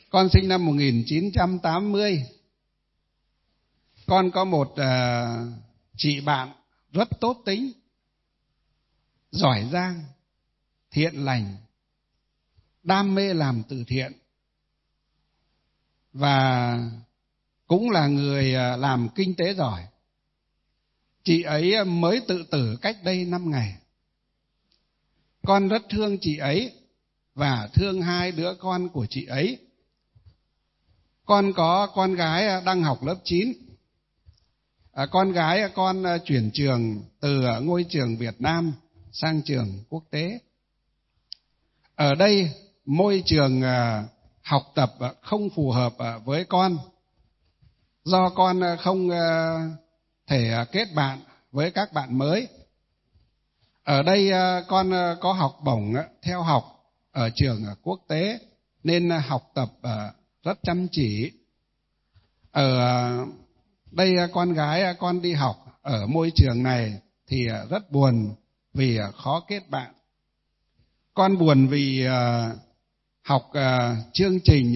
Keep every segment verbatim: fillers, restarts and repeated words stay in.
Con sinh năm một nghìn chín trăm tám mươi. Con có một uh, chị bạn rất tốt tính, giỏi giang, thiện lành, đam mê làm từ thiện và cũng là người làm kinh tế giỏi. Chị ấy mới tự tử cách đây năm ngày. Con rất thương chị ấy và thương hai đứa con của chị ấy. Con có con gái đang học lớp chín. À, con gái con chuyển trường từ ngôi trường Việt Nam sang trường quốc tế. Ở đây môi trường học tập không phù hợp với con, do con không thể kết bạn với các bạn mới. Ở đây con có học bổng theo học ở trường quốc tế nên học tập rất chăm chỉ. Ở đây con gái con đi học ở môi trường này thì rất buồn vì khó kết bạn. Con buồn vì học chương trình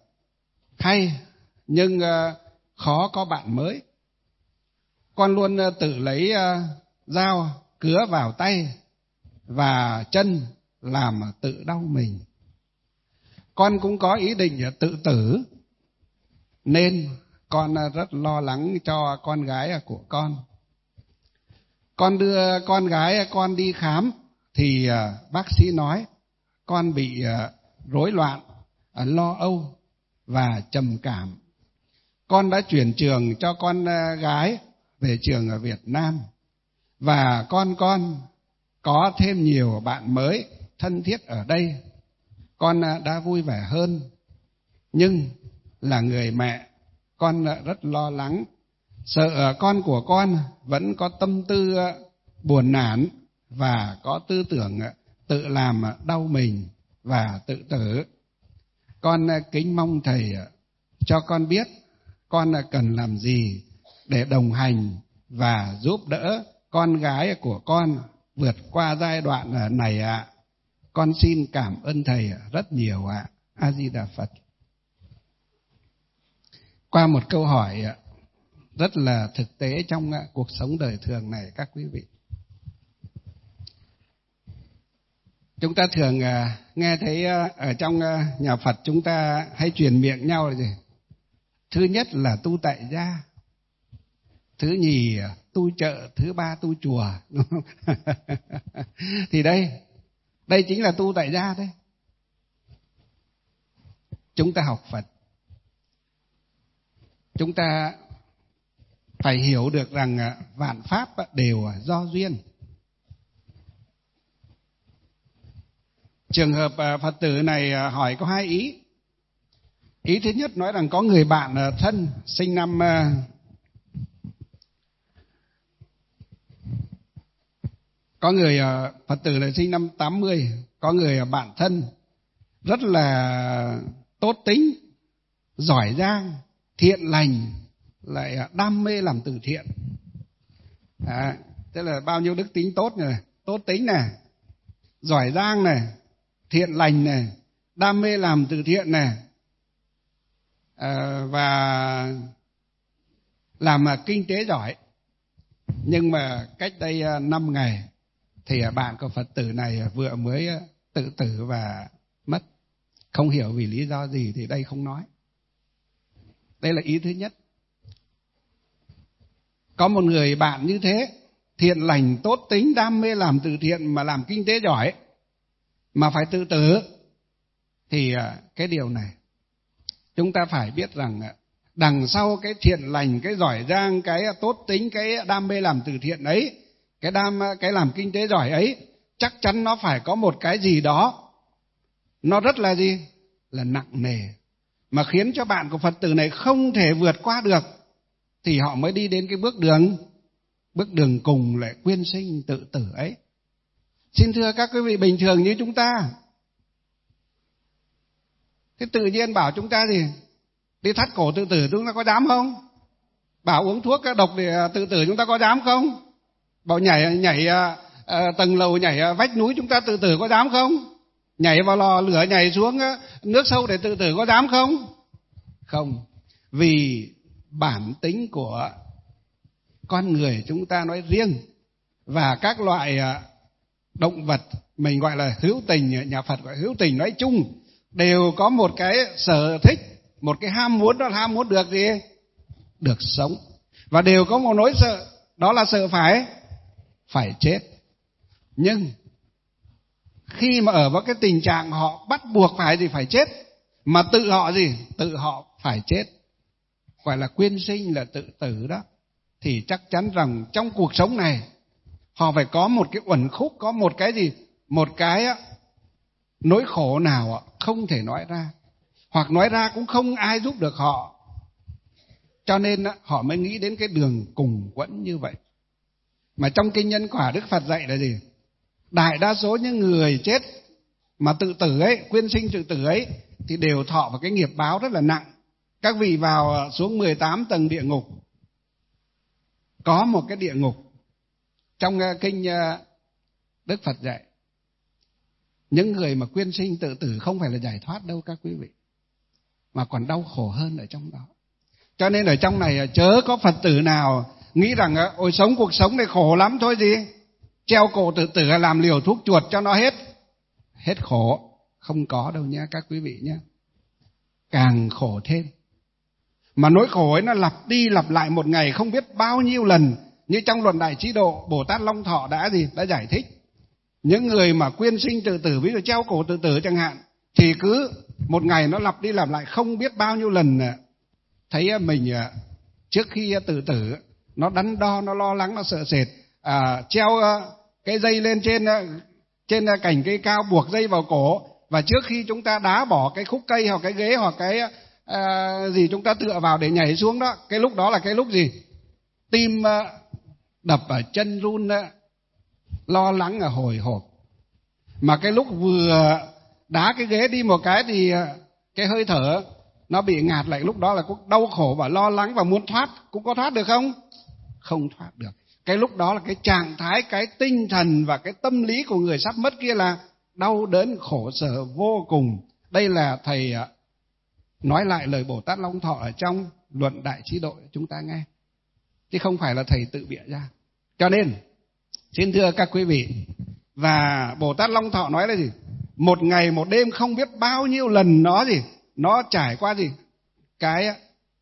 hay nhưng khó có bạn mới. Con luôn tự lấy dao cứa vào tay và chân làm tự đau mình. Con cũng có ý định tự tử nên con rất lo lắng cho con gái của con. Con đưa con gái con đi khám thì bác sĩ nói con bị rối loạn, lo âu và trầm cảm. Con đã chuyển trường cho con gái về trường ở Việt Nam và con con có thêm nhiều bạn mới thân thiết ở đây. Con đã vui vẻ hơn, nhưng là người mẹ, con rất lo lắng, sợ con của con vẫn có tâm tư buồn nản và có tư tưởng tự làm đau mình và tự tử. Con kính mong thầy cho con biết con cần làm gì để đồng hành và giúp đỡ con gái của con vượt qua giai đoạn này ạ. Con xin cảm ơn thầy rất nhiều ạ. A Di Đà Phật. Qua một câu hỏi rất là thực tế trong cuộc sống đời thường này các quý vị. Chúng ta thường nghe thấy ở trong nhà Phật chúng ta hay truyền miệng nhau là gì? Thứ nhất là tu tại gia, thứ nhì tu chợ, thứ ba tu chùa, đúng không? Thì đây, đây chính là tu tại gia đấy. Chúng ta học Phật, chúng ta phải hiểu được rằng vạn pháp đều do duyên. Trường hợp Phật tử này hỏi có hai ý. Ý thứ nhất nói rằng có người bạn thân sinh năm có người Phật tử này sinh năm tám mươi, có người bạn thân rất là tốt tính, giỏi giang, thiện lành, lại đam mê làm từ thiện. À, tức là bao nhiêu đức tính tốt này, tốt tính này, giỏi giang này, thiện lành này, đam mê làm từ thiện này, à, và làm kinh tế giỏi. Nhưng mà cách đây năm ngày thì bạn của Phật tử này vừa mới tự tử và mất. Không hiểu vì lý do gì thì đây không nói. Đây là ý thứ nhất. Có một người bạn như thế, thiện lành, tốt tính, đam mê làm từ thiện mà làm kinh tế giỏi, mà phải tự tử, thì cái điều này chúng ta phải biết rằng đằng sau cái thiện lành, cái giỏi giang, cái tốt tính, cái đam mê làm từ thiện ấy, cái đam cái làm kinh tế giỏi ấy, chắc chắn nó phải có một cái gì đó nó rất là gì? Là nặng nề, mà khiến cho bạn của Phật tử này không thể vượt qua được, thì họ mới đi đến cái bước đường bước đường cùng lại quyên sinh tự tử ấy. Xin thưa các quý vị, bình thường như chúng ta, thế tự nhiên bảo chúng ta gì? Đi thắt cổ tự tử chúng ta có dám không? Bảo uống thuốc độc để tự tử chúng ta có dám không? Bảo nhảy nhảy uh, tầng lầu, nhảy uh, vách núi chúng ta tự tử có dám không? Nhảy vào lò lửa, nhảy xuống nước sâu để tự tử có dám không? Không. Vì bản tính của con người chúng ta nói riêng và các loại động vật mình gọi là hữu tình, nhà Phật gọi hữu tình nói chung, đều có một cái sở thích, một cái ham muốn, đó là ham muốn được gì? Được sống. Và đều có một nỗi sợ, đó là sợ phải phải chết. Nhưng khi mà ở vào cái tình trạng họ bắt buộc phải gì? Phải chết, mà tự họ gì? Tự họ phải chết, gọi là quyên sinh, là tự tử đó, thì chắc chắn rằng trong cuộc sống này họ phải có một cái uẩn khúc, có một cái gì? Một cái nỗi khổ nào không thể nói ra, hoặc nói ra cũng không ai giúp được họ. Cho nên họ mới nghĩ đến cái đường cùng quẫn như vậy. Mà trong kinh Nhân Quả Đức Phật dạy là gì? Đại đa số những người chết mà tự tử ấy, quyên sinh tự tử ấy, thì đều thọ vào cái nghiệp báo rất là nặng. Các vị vào xuống mười tám tầng địa ngục, có một cái địa ngục trong kinh Đức Phật dạy, những người mà quyên sinh tự tử không phải là giải thoát đâu các quý vị, mà còn đau khổ hơn ở trong đó. Cho nên ở trong này chớ có Phật tử nào nghĩ rằng ôi sống cuộc sống này khổ lắm thôi gì, treo cổ tự tử, làm liều thuốc chuột cho nó hết hết khổ. Không có đâu nha các quý vị nhé, càng khổ thêm. Mà nỗi khổ ấy nó lặp đi lặp lại một ngày không biết bao nhiêu lần. Như trong Luận Đại Trí Độ, Bồ Tát Long Thọ đã gì? Đã giải thích. Những người mà quyên sinh tự tử, ví dụ treo cổ tự tử chẳng hạn, thì cứ một ngày nó lặp đi lặp lại không biết bao nhiêu lần. Thấy mình trước khi tự tử, nó đắn đo, nó lo lắng, nó sợ sệt, à, treo cái dây lên trên trên cành cây cao, buộc dây vào cổ. Và trước khi chúng ta đá bỏ cái khúc cây hoặc cái ghế hoặc cái à, gì chúng ta tựa vào để nhảy xuống đó, cái lúc đó là cái lúc gì? Tim đập ở chân run, lo lắng, hồi hộp. Mà cái lúc vừa đá cái ghế đi một cái thì cái hơi thở nó bị ngạt lại, lúc đó là cũng đau khổ và lo lắng và muốn thoát. Cũng có thoát được không? Không thoát được. Cái lúc đó là cái trạng thái, cái tinh thần và cái tâm lý của người sắp mất kia là đau đớn khổ sở vô cùng. Đây là thầy nói lại lời Bồ Tát Long Thọ ở trong Luận Đại Trí Độ chúng ta nghe, chứ không phải là thầy tự bịa ra. Cho nên xin thưa các quý vị, và Bồ Tát Long Thọ nói là gì? Một ngày một đêm không biết bao nhiêu lần nó gì? Nó trải qua gì? Cái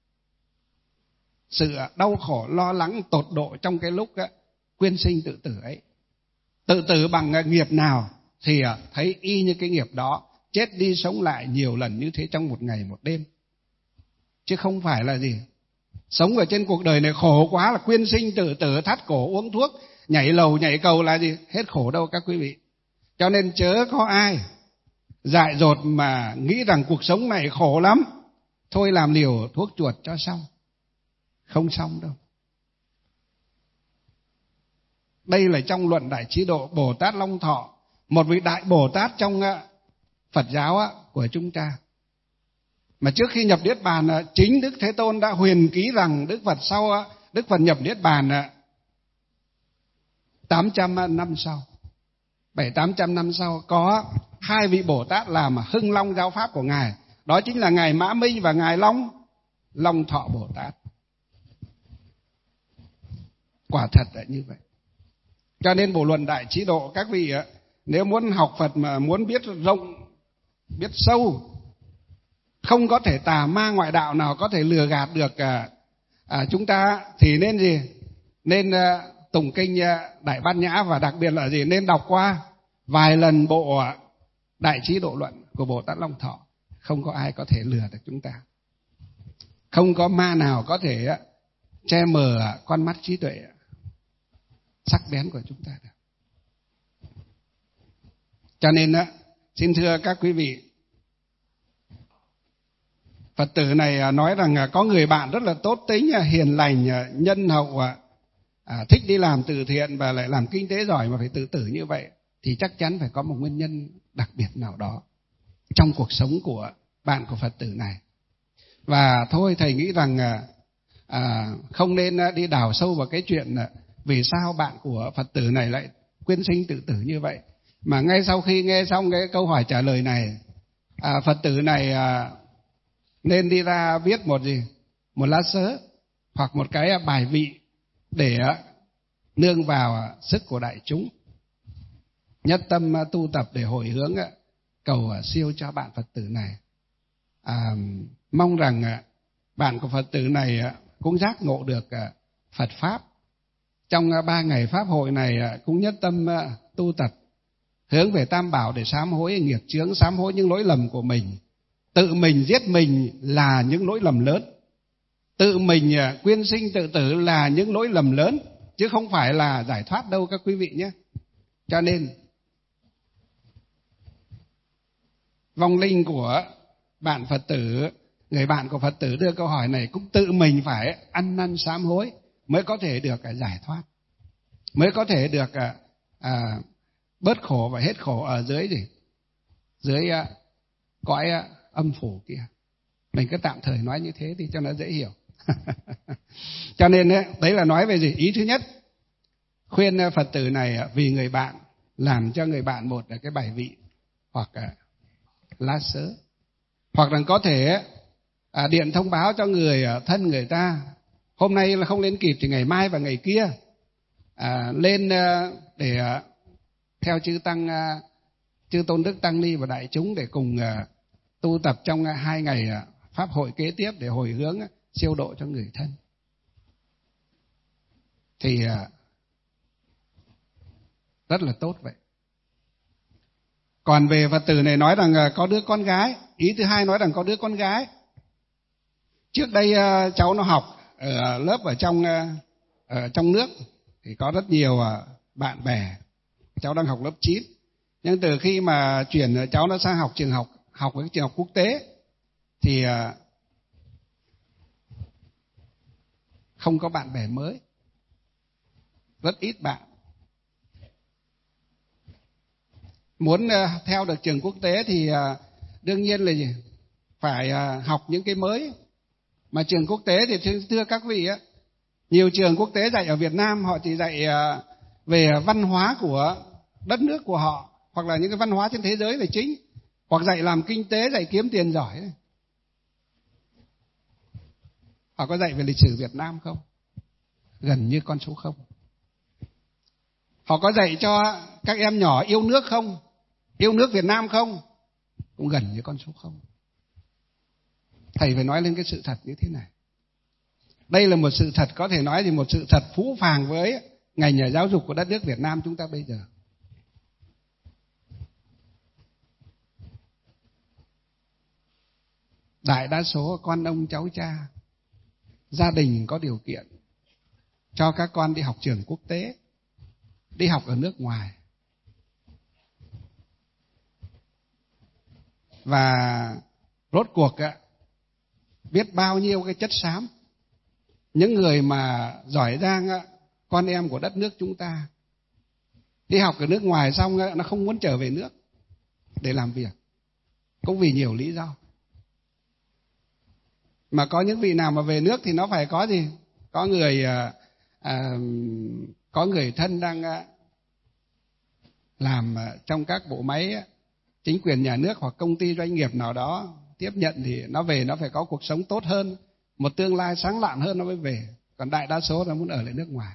sự đau khổ lo lắng tột độ trong cái lúc quyên sinh tự tử ấy. Tự tử bằng nghiệp nào thì thấy y như cái nghiệp đó, chết đi sống lại nhiều lần như thế trong một ngày một đêm. Chứ không phải là gì? Sống ở trên cuộc đời này khổ quá là quyên sinh tự tử, thắt cổ uống thuốc, nhảy lầu nhảy cầu là gì? Hết khổ đâu các quý vị. Cho nên chớ có ai dại dột mà nghĩ rằng cuộc sống này khổ lắm, thôi làm liều thuốc chuột cho xong. Không xong đâu. Đây là trong Luận Đại Trí Độ, Bồ Tát Long Thọ, một vị đại Bồ Tát trong Phật giáo của chúng ta. Mà trước khi nhập Niết Bàn, chính Đức Thế Tôn đã huyền ký rằng Đức Phật sau Đức Phật nhập Niết Bàn tám trăm năm sau, bảy tám trăm năm sau, có hai vị Bồ Tát làm hưng long giáo pháp của Ngài. Đó chính là Ngài Mã Minh và Ngài Long Long Thọ Bồ Tát. Quả thật là như vậy. Cho nên Bộ Luận Đại Trí Độ, các vị nếu muốn học Phật mà muốn biết rộng, biết sâu, không có thể tà ma ngoại đạo nào có thể lừa gạt được à, à, chúng ta, thì nên gì? Nên à, tụng kinh à, Đại Bát Nhã, và đặc biệt là gì? Nên đọc qua vài lần bộ Đại Trí Độ Luận của Bồ Tát Long Thọ. Không có ai có thể lừa được chúng ta. Không có ma nào có thể à, che mờ con mắt trí tuệ sắc bén của chúng ta được. Cho nên á, xin thưa các quý vị, Phật tử này nói rằng có người bạn rất là tốt tính, hiền lành, nhân hậu, à, thích đi làm từ thiện và lại làm kinh tế giỏi mà phải tự tử như vậy, thì chắc chắn phải có một nguyên nhân đặc biệt nào đó trong cuộc sống của bạn của Phật tử này. Và thôi thầy nghĩ rằng à, không nên đi đào sâu vào cái chuyện vì sao bạn của Phật tử này lại quyên sinh tự tử như vậy. Mà ngay sau khi nghe xong cái câu hỏi trả lời này, à, Phật tử này à, nên đi ra viết một gì, một lá sớ hoặc một cái bài vị để à, nương vào à, sức của đại chúng, nhất tâm à, tu tập để hồi hướng à, cầu à, siêu cho bạn Phật tử này. À, mong rằng à, bạn của Phật tử này à, cũng giác ngộ được à, Phật pháp. Trong à, ba ngày pháp hội này à, cũng nhất tâm à, tu tập hướng về Tam Bảo để sám hối nghiệp chướng, sám hối những lỗi lầm của mình. Tự mình giết mình là những lỗi lầm lớn, tự mình quyên sinh tự tử là những lỗi lầm lớn, chứ không phải là giải thoát đâu các quý vị nhé. Cho nên vong linh của bạn Phật tử, người bạn của Phật tử đưa câu hỏi này cũng tự mình phải ăn năn sám hối mới có thể được giải thoát, mới có thể được à, bớt khổ và hết khổ ở dưới gì, dưới uh, cõi uh, âm phủ kia. Mình cứ tạm thời nói như thế thì cho nó dễ hiểu. Cho nên đấy, đấy là nói về gì? Ý thứ nhất, khuyên uh, Phật tử này uh, vì người bạn làm cho người bạn một uh, cái bài vị hoặc uh, lá sớ, hoặc là có thể uh, điện thông báo cho người uh, thân người ta, hôm nay là không lên kịp thì ngày mai và ngày kia uh, lên uh, để uh, theo chư tăng, chư tôn đức tăng ni và đại chúng để cùng tu tập trong hai ngày pháp hội kế tiếp để hồi hướng siêu độ cho người thân. Thì rất là tốt vậy. Còn về Phật tử này nói rằng có đứa con gái, ý thứ hai nói rằng có đứa con gái. Trước đây cháu nó học ở lớp ở trong ở trong nước thì có rất nhiều bạn bè. Cháu đang học lớp chín, nhưng từ khi mà chuyển cháu nó sang học trường học học ở trường học quốc tế thì không có bạn bè mới, rất ít bạn. Muốn theo được trường quốc tế thì đương nhiên là gì? Phải học những cái mới. Mà trường quốc tế thì thưa các vị á, nhiều trường quốc tế dạy ở Việt Nam họ chỉ dạy về văn hóa của đất nước của họ, hoặc là những cái văn hóa trên thế giới là chính, hoặc dạy làm kinh tế, dạy kiếm tiền giỏi. Họ có dạy về lịch sử Việt Nam không? Gần như con số không. Họ có dạy cho các em nhỏ yêu nước không? Yêu nước Việt Nam không? Cũng gần như con số không. Thầy phải nói lên cái sự thật như thế này. Đây là một sự thật, có thể nói thì một sự thật phũ phàng với ngành nhà giáo dục của đất nước Việt Nam chúng ta bây giờ. Đại đa số con ông cháu cha, gia đình có điều kiện cho các con đi học trường quốc tế, đi học ở nước ngoài. Và rốt cuộc biết bao nhiêu cái chất xám, những người mà giỏi giang con em của đất nước chúng ta đi học ở nước ngoài xong nó không muốn trở về nước để làm việc, cũng vì nhiều lý do. Mà có những vị nào mà về nước thì nó phải có gì? Có người à, à, có người thân đang à, làm à, trong các bộ máy à, chính quyền nhà nước hoặc công ty doanh nghiệp nào đó tiếp nhận, thì nó về nó phải có cuộc sống tốt hơn, một tương lai sáng lạn hơn nó mới về. Còn đại đa số nó muốn ở lại nước ngoài,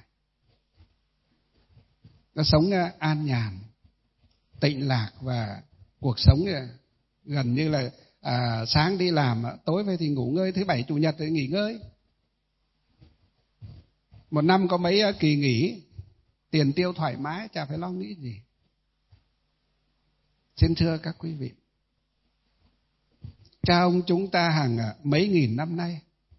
nó sống à, an nhàn, tịnh lạc, và cuộc sống à, gần như là À, sáng đi làm, tối về thì ngủ ngơi, thứ bảy chủ nhật thì nghỉ ngơi. Một năm có mấy kỳ nghỉ, tiền tiêu thoải mái, chả phải lo nghĩ gì. Xin thưa các quý vị, cha ông chúng ta hàng mấy nghìn năm nay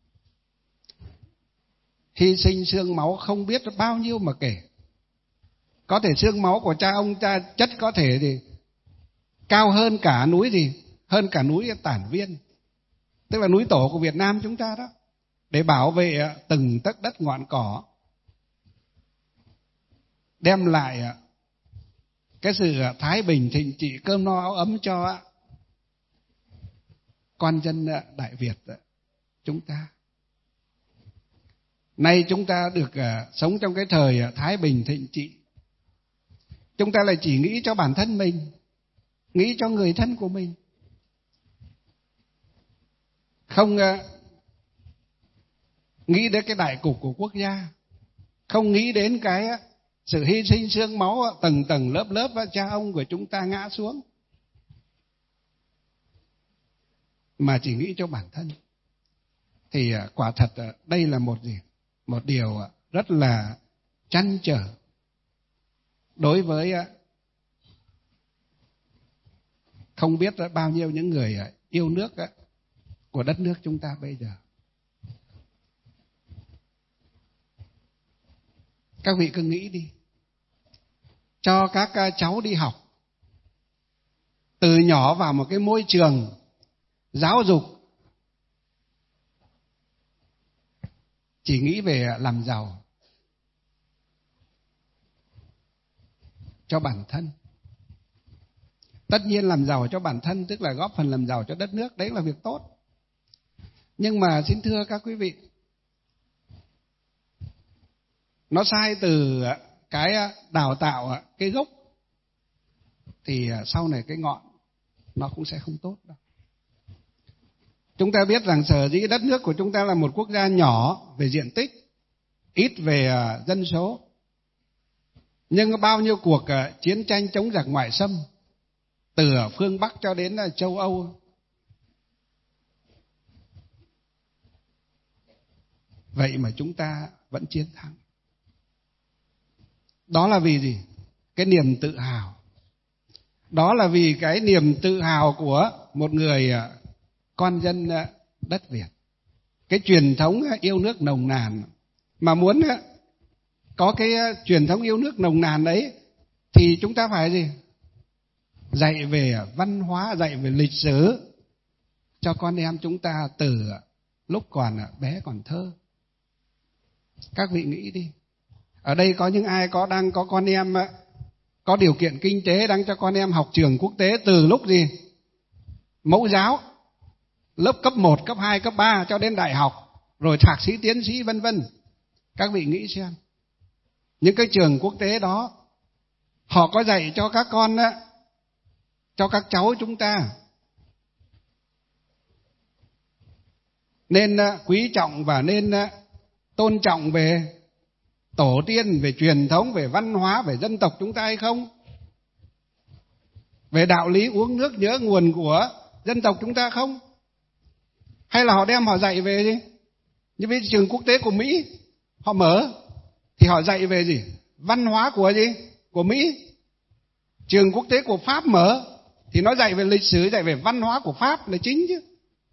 hy sinh xương máu không biết bao nhiêu mà kể. Có thể xương máu của cha ông ta chất có thể thì cao hơn cả núi gì, hơn cả núi Tản Viên, tức là núi tổ của Việt Nam chúng ta đó, để bảo vệ từng tấc đất ngọn cỏ, đem lại cái sự thái bình thịnh trị, cơm no áo ấm cho con dân Đại Việt chúng ta. Nay chúng ta được sống trong cái thời thái bình thịnh trị, chúng ta lại chỉ nghĩ cho bản thân mình, nghĩ cho người thân của mình, không nghĩ đến cái đại cục của quốc gia, không nghĩ đến cái sự hy sinh xương máu tầng tầng lớp lớp cha ông của chúng ta ngã xuống, mà chỉ nghĩ cho bản thân. Thì quả thật đây là một gì? Một điều rất là trăn trở đối với không biết bao nhiêu những người yêu nước của đất nước chúng ta bây giờ. Các vị cứ nghĩ đi, cho các cháu đi học, từ nhỏ vào một cái môi trường giáo dục chỉ nghĩ về làm giàu cho bản thân. Tất nhiên làm giàu cho bản thân tức là góp phần làm giàu cho đất nước, đấy là việc tốt. Nhưng mà xin thưa các quý vị, nó sai từ cái đào tạo cái gốc thì sau này cái ngọn nó cũng sẽ không tốt đâu. Chúng ta biết rằng sở dĩ đất nước của chúng ta là một quốc gia nhỏ về diện tích, ít về dân số, nhưng bao nhiêu cuộc chiến tranh chống giặc ngoại xâm từ phương Bắc cho đến châu Âu, vậy mà chúng ta vẫn chiến thắng. Đó là vì gì? Cái niềm tự hào. Đó là vì cái niềm tự hào của một người con dân đất Việt. Cái truyền thống yêu nước nồng nàn. Mà muốn có cái truyền thống yêu nước nồng nàn ấy thì chúng ta phải gì? Dạy về văn hóa, dạy về lịch sử cho con em chúng ta từ lúc còn bé còn thơ. Các vị nghĩ đi. Ở đây có những ai có đang có con em có điều kiện kinh tế đang cho con em học trường quốc tế từ lúc gì? Mẫu giáo, lớp cấp một, cấp hai, cấp ba cho đến đại học, rồi thạc sĩ, tiến sĩ vân vân. Các vị nghĩ xem, những cái trường quốc tế đó họ có dạy cho các con, cho các cháu chúng ta nên quý trọng và nên tôn trọng về tổ tiên, về truyền thống, về văn hóa, về dân tộc chúng ta hay không? Về đạo lý uống nước nhớ nguồn của dân tộc chúng ta không? Hay là họ đem họ dạy về gì? Như với trường quốc tế của Mỹ họ mở thì họ dạy về gì? Văn hóa của gì? Của Mỹ. Trường quốc tế của Pháp mở thì nó dạy về lịch sử, dạy về văn hóa của Pháp là chính chứ.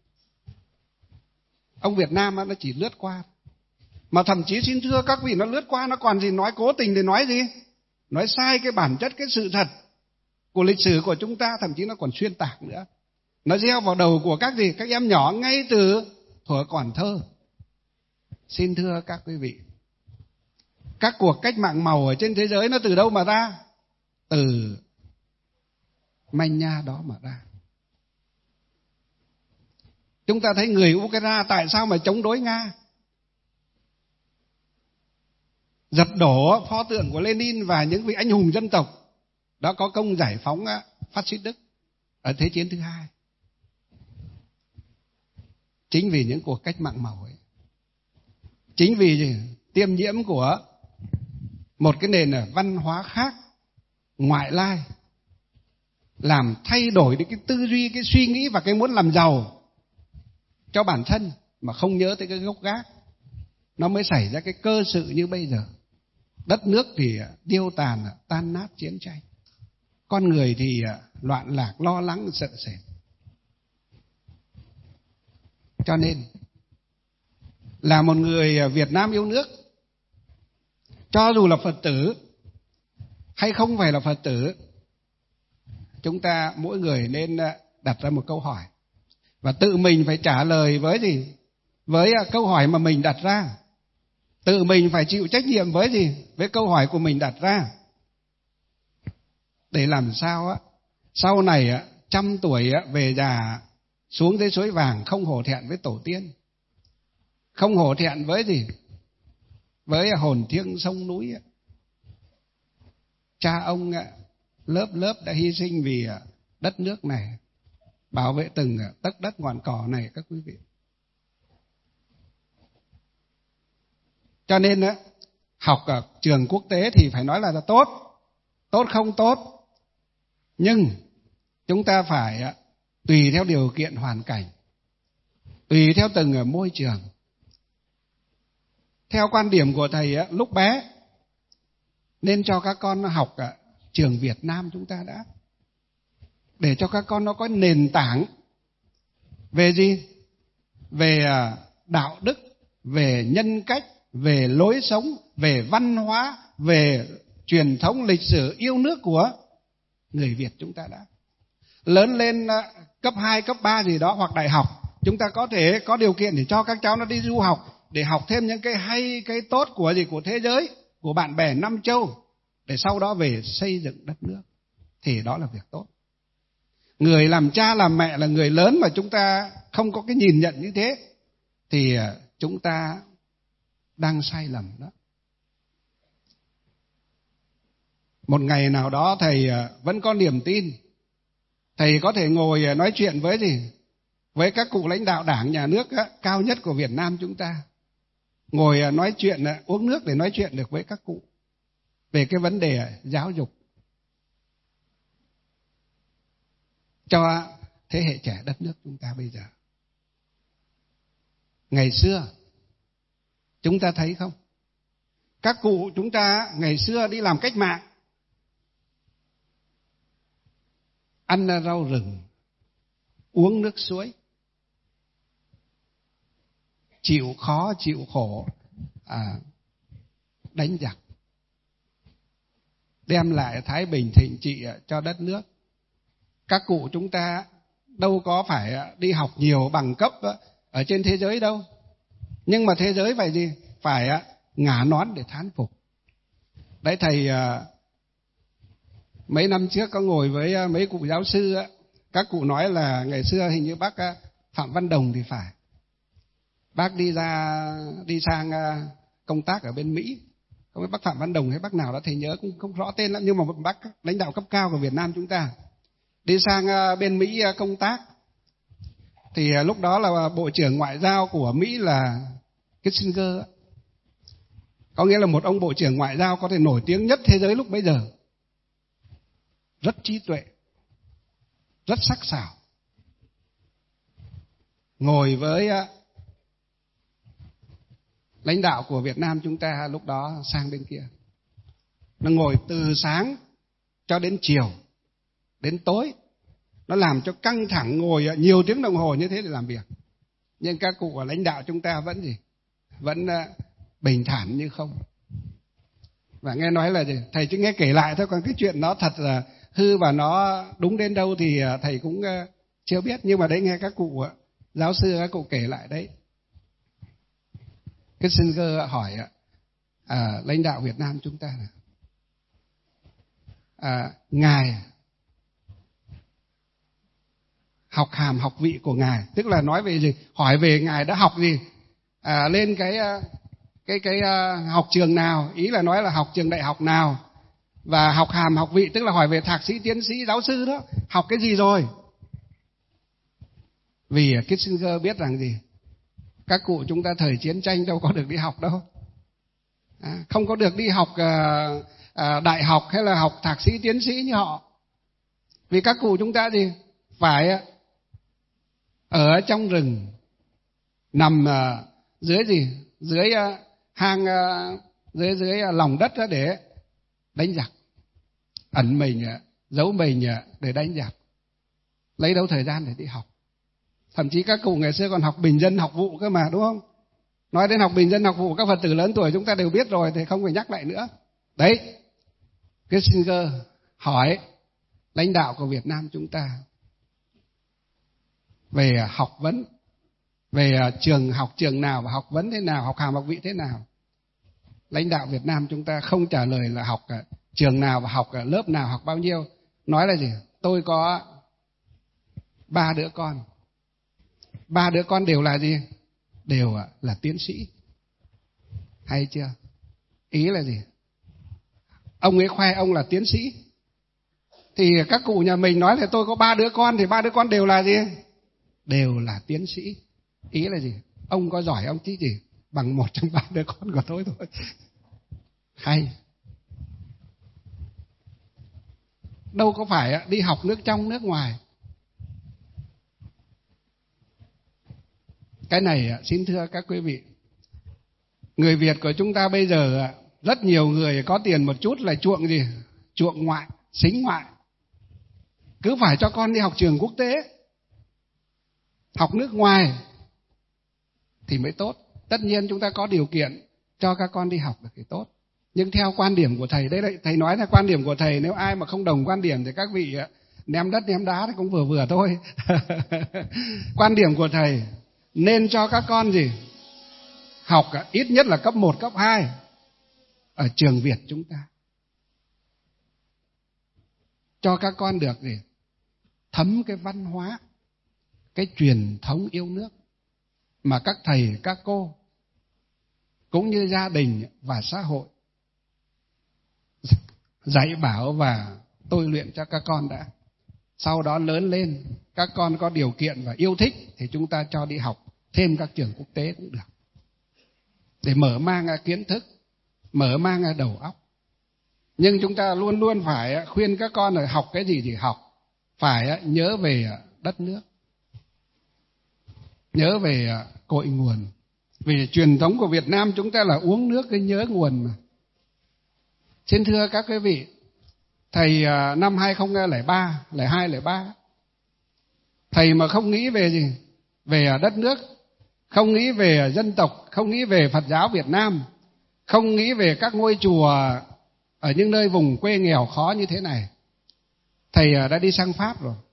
Ông Việt Nam nó chỉ lướt qua. Mà thậm chí xin thưa các vị, nó lướt qua nó còn gì nói cố tình để nói gì? Nói sai cái bản chất, cái sự thật của lịch sử của chúng ta, thậm chí nó còn xuyên tạc nữa. Nó gieo vào đầu của các gì? Các em nhỏ ngay từ thuở còn thơ. Xin thưa các quý vị, các cuộc cách mạng màu ở trên thế giới nó từ đâu mà ra? Từ manh nha đó mà ra. Chúng ta thấy người Ukraine tại sao mà chống đối Nga? Giật đổ pho tượng của Lenin và những vị anh hùng dân tộc đã có công giải phóng phát xít Đức ở Thế chiến thứ hai. Chính vì những cuộc cách mạng màu ấy, chính vì gì? Tiêm nhiễm của một cái nền văn hóa khác, ngoại lai, làm thay đổi đi cái tư duy, cái suy nghĩ và cái muốn làm giàu cho bản thân mà không nhớ tới cái gốc gác. Nó mới xảy ra cái cơ sự như bây giờ. Đất nước thì điêu tàn, tan nát chiến tranh. Con người thì loạn lạc, lo lắng, sợ sệt. Cho nên là một người Việt Nam yêu nước, cho dù là Phật tử hay không phải là Phật tử, chúng ta mỗi người nên đặt ra một câu hỏi và tự mình phải trả lời với gì? Với câu hỏi mà mình đặt ra. Tự mình phải chịu trách nhiệm với gì? Với câu hỏi của mình đặt ra. Để làm sao á, sau này á, trăm tuổi á, về già xuống dưới suối vàng không hổ thẹn với tổ tiên, không hổ thẹn với gì? Với hồn thiêng sông núi á. cha ông lớp lớp đã hy sinh vì đất nước này, bảo vệ từng tấc đất ngọn cỏ này các quý vị. Cho nên học ở trường quốc tế thì phải nói là, là tốt, tốt không tốt, nhưng chúng ta phải tùy theo điều kiện hoàn cảnh, tùy theo từng môi trường. Theo quan điểm của thầy lúc bé, nên cho các con học ở trường Việt Nam chúng ta đã, để cho các con nó có nền tảng về gì? Về đạo đức, về nhân cách, về lối sống, về văn hóa, về truyền thống lịch sử yêu nước của người Việt chúng ta đã. Lớn lên cấp hai, cấp ba gì đó hoặc đại học, chúng ta có thể có điều kiện để cho các cháu nó đi du học, để học thêm những cái hay, cái tốt của gì, của thế giới, của bạn bè năm châu, để sau đó về xây dựng đất nước. Thì đó là việc tốt. Người làm cha làm mẹ là người lớn mà chúng ta không có cái nhìn nhận như thế thì chúng ta đang sai lầm đó. Một ngày nào đó thầy vẫn có niềm tin, thầy có thể ngồi nói chuyện với gì? Với các cụ lãnh đạo Đảng, Nhà nước cao nhất của Việt Nam chúng ta. Ngồi nói chuyện, uống nước để nói chuyện được với các cụ về cái vấn đề giáo dục cho thế hệ trẻ đất nước chúng ta bây giờ. Ngày xưa chúng ta thấy không? Các cụ chúng ta ngày xưa đi làm cách mạng, ăn rau rừng, uống nước suối, chịu khó chịu khổ, à, đánh giặc, đem lại thái bình thịnh trị cho đất nước. Các cụ chúng ta đâu có phải đi học nhiều bằng cấp ở trên thế giới đâu, nhưng mà thế giới phải gì? Phải ngả nón để thán phục. Đấy, thầy mấy năm trước có ngồi với mấy cụ giáo sư, các cụ nói là ngày xưa hình như bác Phạm Văn Đồng thì phải, bác đi ra đi sang công tác ở bên Mỹ, không biết bác Phạm Văn Đồng hay bác nào đó thầy nhớ cũng không rõ tên lắm, nhưng mà một bác lãnh đạo cấp cao của Việt Nam chúng ta đi sang bên Mỹ công tác. Thì lúc đó là Bộ trưởng Ngoại giao của Mỹ là Kissinger, có nghĩa là một ông Bộ trưởng Ngoại giao có thể nổi tiếng nhất thế giới lúc bấy giờ, rất trí tuệ, rất sắc sảo, ngồi với lãnh đạo của Việt Nam chúng ta lúc đó sang bên kia. Nó ngồi từ sáng cho đến chiều, đến tối. Nó làm cho căng thẳng, ngồi nhiều tiếng đồng hồ như thế để làm việc. Nhưng các cụ và lãnh đạo chúng ta vẫn gì? Vẫn bình thản như không. Và nghe nói là gì? Thầy chỉ nghe kể lại thôi, còn cái chuyện nó thật là hư và nó đúng đến đâu thì thầy cũng chưa biết. Nhưng mà đấy nghe các cụ giáo sư, các cụ kể lại đấy. Kissinger hỏi à, lãnh đạo Việt Nam chúng ta là à, ngài học hàm học vị của ngài, tức là nói về gì? Hỏi về ngài đã học gì, à, lên cái cái cái uh, học trường nào, ý là nói là học trường đại học nào, và học hàm học vị tức là hỏi về thạc sĩ, tiến sĩ, giáo sư đó, học cái gì rồi. Vì Kissinger biết rằng gì? Các cụ chúng ta thời chiến tranh đâu có được đi học đâu, à, không có được đi học uh, uh, đại học hay là học thạc sĩ, tiến sĩ như họ. Vì các cụ chúng ta gì? Phải ở trong rừng, nằm uh, dưới gì? Dưới uh, hang, uh, dưới dưới uh, lòng đất để đánh giặc, ẩn mình, uh, giấu mình uh, để đánh giặc, lấy đâu thời gian để đi học. Thậm chí các cụ ngày xưa còn học bình dân học vụ cơ mà, đúng không? Nói đến học bình dân học vụ, các Phật tử lớn tuổi chúng ta đều biết rồi thì không phải nhắc lại nữa. Đấy, Kissinger hỏi lãnh đạo của Việt Nam chúng ta về học vấn, về trường học trường nào và học vấn thế nào, học hàm học vị thế nào. Lãnh đạo Việt Nam chúng ta không trả lời là học trường nào và học lớp nào, học bao nhiêu. Nói là gì? Tôi có ba đứa con. Ba đứa con đều là gì? Đều là tiến sĩ. Hay chưa? Ý là gì? ông ấy khoe ông là tiến sĩ. Thì các cụ nhà mình nói là tôi có ba đứa con, thì ba đứa con đều là gì? Đều là tiến sĩ. Ý là gì? Ông có giỏi ông tí gì bằng một trong ba đứa con của tôi thôi. Hay. Đâu có phải đi học nước trong nước ngoài. Cái này xin thưa các quý vị, người Việt của chúng ta bây giờ rất nhiều người có tiền một chút là chuộng gì? Chuộng ngoại, xính ngoại. Cứ phải cho con đi học trường quốc tế, học nước ngoài thì mới tốt. Tất nhiên chúng ta có điều kiện cho các con đi học được thì tốt. Nhưng theo quan điểm của thầy, đấy, thầy nói là quan điểm của thầy, nếu ai mà không đồng quan điểm thì các vị ném đất ném đá thì cũng vừa vừa thôi. Quan điểm của thầy nên cho các con gì? Học ít nhất là cấp một, cấp hai ở trường Việt chúng ta. Cho các con được gì? Thấm cái văn hóa, cái truyền thống yêu nước mà các thầy, các cô cũng như gia đình và xã hội dạy bảo và tôi luyện cho các con đã. Sau đó lớn lên, các con có điều kiện và yêu thích thì chúng ta cho đi học thêm các trường quốc tế cũng được. Để mở mang kiến thức, mở mang đầu óc. Nhưng chúng ta luôn luôn phải khuyên các con là học cái gì thì học, phải nhớ về đất nước, nhớ về cội nguồn. Vì truyền thống của Việt Nam chúng ta là uống nước cái nhớ nguồn mà. Xin thưa các quý vị, thầy năm hai không không ba, không hai, không ba, thầy mà không nghĩ về gì? Về đất nước, không nghĩ về dân tộc, không nghĩ về Phật giáo Việt Nam, không nghĩ về các ngôi chùa ở những nơi vùng quê nghèo khó như thế này, thầy đã đi sang Pháp rồi.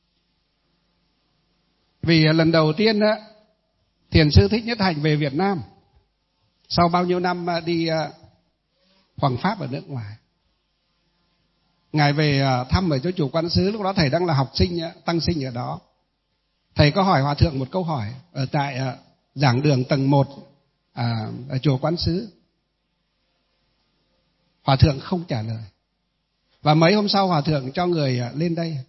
Vì lần đầu tiên Thiền sư Thích Nhất Hạnh về Việt Nam sau bao nhiêu năm đi hoằng pháp ở nước ngoài. Ngài về thăm ở chỗ chùa Quán Sứ, lúc đó thầy đang là học sinh, tăng sinh ở đó. Thầy có hỏi Hòa Thượng một câu hỏi ở tại giảng đường tầng một à, ở chùa Quán Sứ. Hòa Thượng không trả lời. Và mấy hôm sau Hòa Thượng cho người lên đây,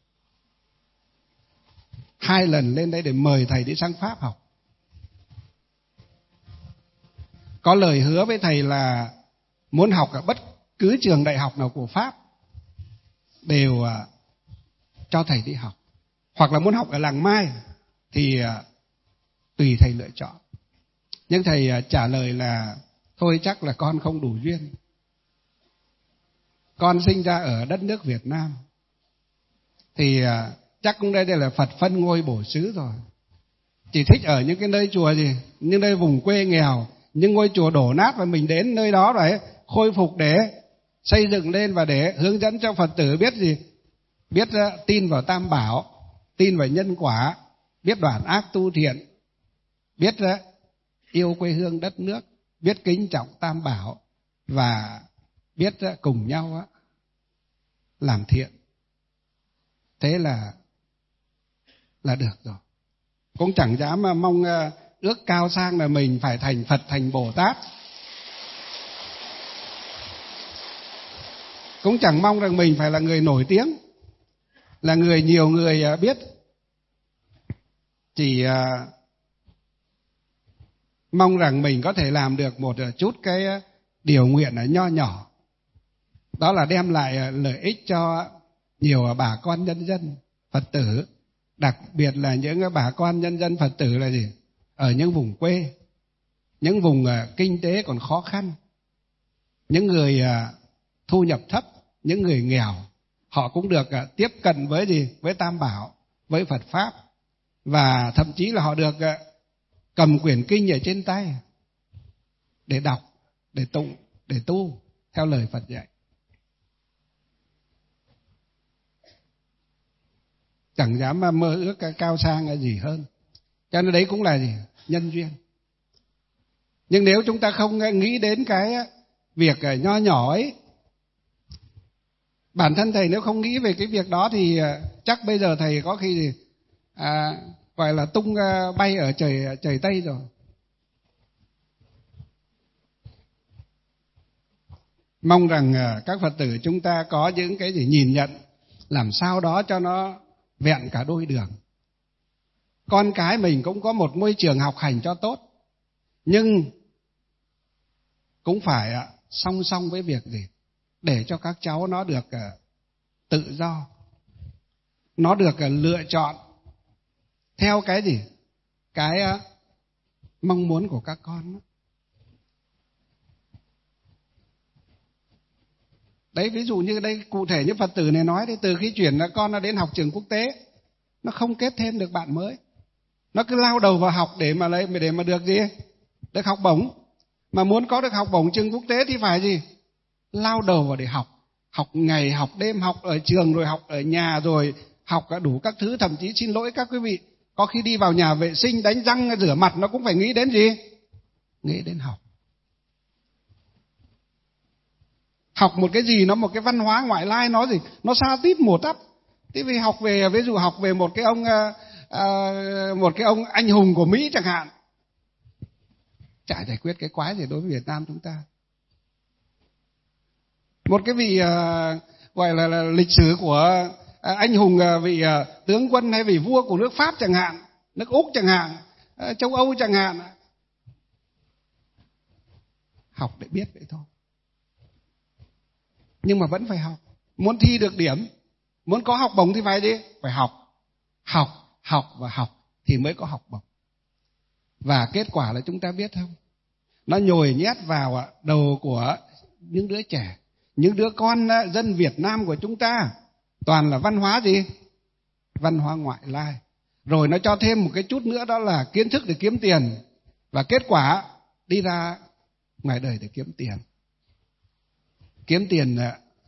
hai lần lên đây để mời thầy đi sang Pháp học. Có lời hứa với thầy là muốn học ở bất cứ trường đại học nào của Pháp đều cho thầy đi học. Hoặc là muốn học ở làng Mai thì tùy thầy lựa chọn. Nhưng thầy trả lời là thôi chắc là con không đủ duyên. Con sinh ra ở đất nước Việt Nam thì chắc cũng đây đây là Phật phân ngôi bổ xứ rồi. Chỉ thích ở những cái nơi chùa gì, những nơi vùng quê nghèo, những ngôi chùa đổ nát, và mình đến nơi đó để khôi phục, để xây dựng lên và để hướng dẫn cho Phật tử biết gì, biết tin vào Tam Bảo, tin vào nhân quả, biết đoản ác tu thiện, biết yêu quê hương đất nước, biết kính trọng Tam Bảo và biết cùng nhau làm thiện. Thế là là được rồi. Cũng chẳng dám mong ước cao sang là mình phải thành Phật, thành Bồ Tát. Cũng chẳng mong rằng mình phải là người nổi tiếng, là người nhiều người biết. Chỉ mong rằng mình có thể làm được một chút cái điều nguyện nho nhỏ. Đó là đem lại lợi ích cho nhiều bà con nhân dân Phật tử, đặc biệt là những bà con nhân dân Phật tử là gì? Ở những vùng quê, những vùng kinh tế còn khó khăn, những người thu nhập thấp, những người nghèo, họ cũng được tiếp cận với gì? Với Tam Bảo, với Phật Pháp, và thậm chí là họ được cầm quyển kinh ở trên tay để đọc, để tụng, để tu theo lời Phật dạy. Chẳng dám mơ ước cao sang là gì hơn. Cho nên đấy cũng là gì? Nhân duyên. Nhưng nếu chúng ta không nghĩ đến cái việc nho nhỏ ấy, bản thân thầy nếu không nghĩ về cái việc đó thì chắc bây giờ thầy có khi gì à, gọi là tung bay ở trời trời Tây rồi. Mong rằng các Phật tử chúng ta có những cái gì nhìn nhận làm sao đó cho nó vẹn cả đôi đường. Con cái mình cũng có một môi trường học hành cho tốt, nhưng cũng phải song song với việc gì? Để cho các cháu nó được tự do, nó được lựa chọn theo cái gì? Cái mong muốn của các con. Đấy, ví dụ như đây cụ thể như Phật tử này nói đấy, từ khi chuyển là con nó đến học trường quốc tế, nó không kết thêm được bạn mới. Nó cứ lao đầu vào học để mà lấy để mà được gì? Được học bổng. Mà muốn có được học bổng trường quốc tế thì phải gì? Lao đầu vào để học. Học ngày, học đêm, học ở trường rồi học ở nhà rồi học cả đủ các thứ. Thậm chí xin lỗi các quý vị, có khi đi vào nhà vệ sinh đánh răng rửa mặt nó cũng phải nghĩ đến gì? Nghĩ đến học. Học một cái gì nó một cái văn hóa ngoại lai nó gì? Nó xa tít một tắp. Thế vì học về, ví dụ học về một cái ông uh, một cái ông anh hùng của Mỹ chẳng hạn, chả giải quyết cái quái gì đối với Việt Nam chúng ta. Một cái vị uh, gọi là, là lịch sử của uh, anh hùng uh, vị uh, tướng quân hay vị vua của nước Pháp chẳng hạn, nước Úc chẳng hạn, uh, châu Âu chẳng hạn. Học để biết vậy thôi. Nhưng mà vẫn phải học. Muốn thi được điểm, muốn có học bổng thì phải gì? Phải học. Học, học và học thì mới có học bổng. Và kết quả là chúng ta biết không? Nó nhồi nhét vào đầu của những đứa trẻ, những đứa con dân Việt Nam của chúng ta toàn là văn hóa gì? Văn hóa ngoại lai. Rồi nó cho thêm một cái chút nữa, đó là kiến thức để kiếm tiền. Và kết quả đi ra ngoài đời để kiếm tiền. Kiếm tiền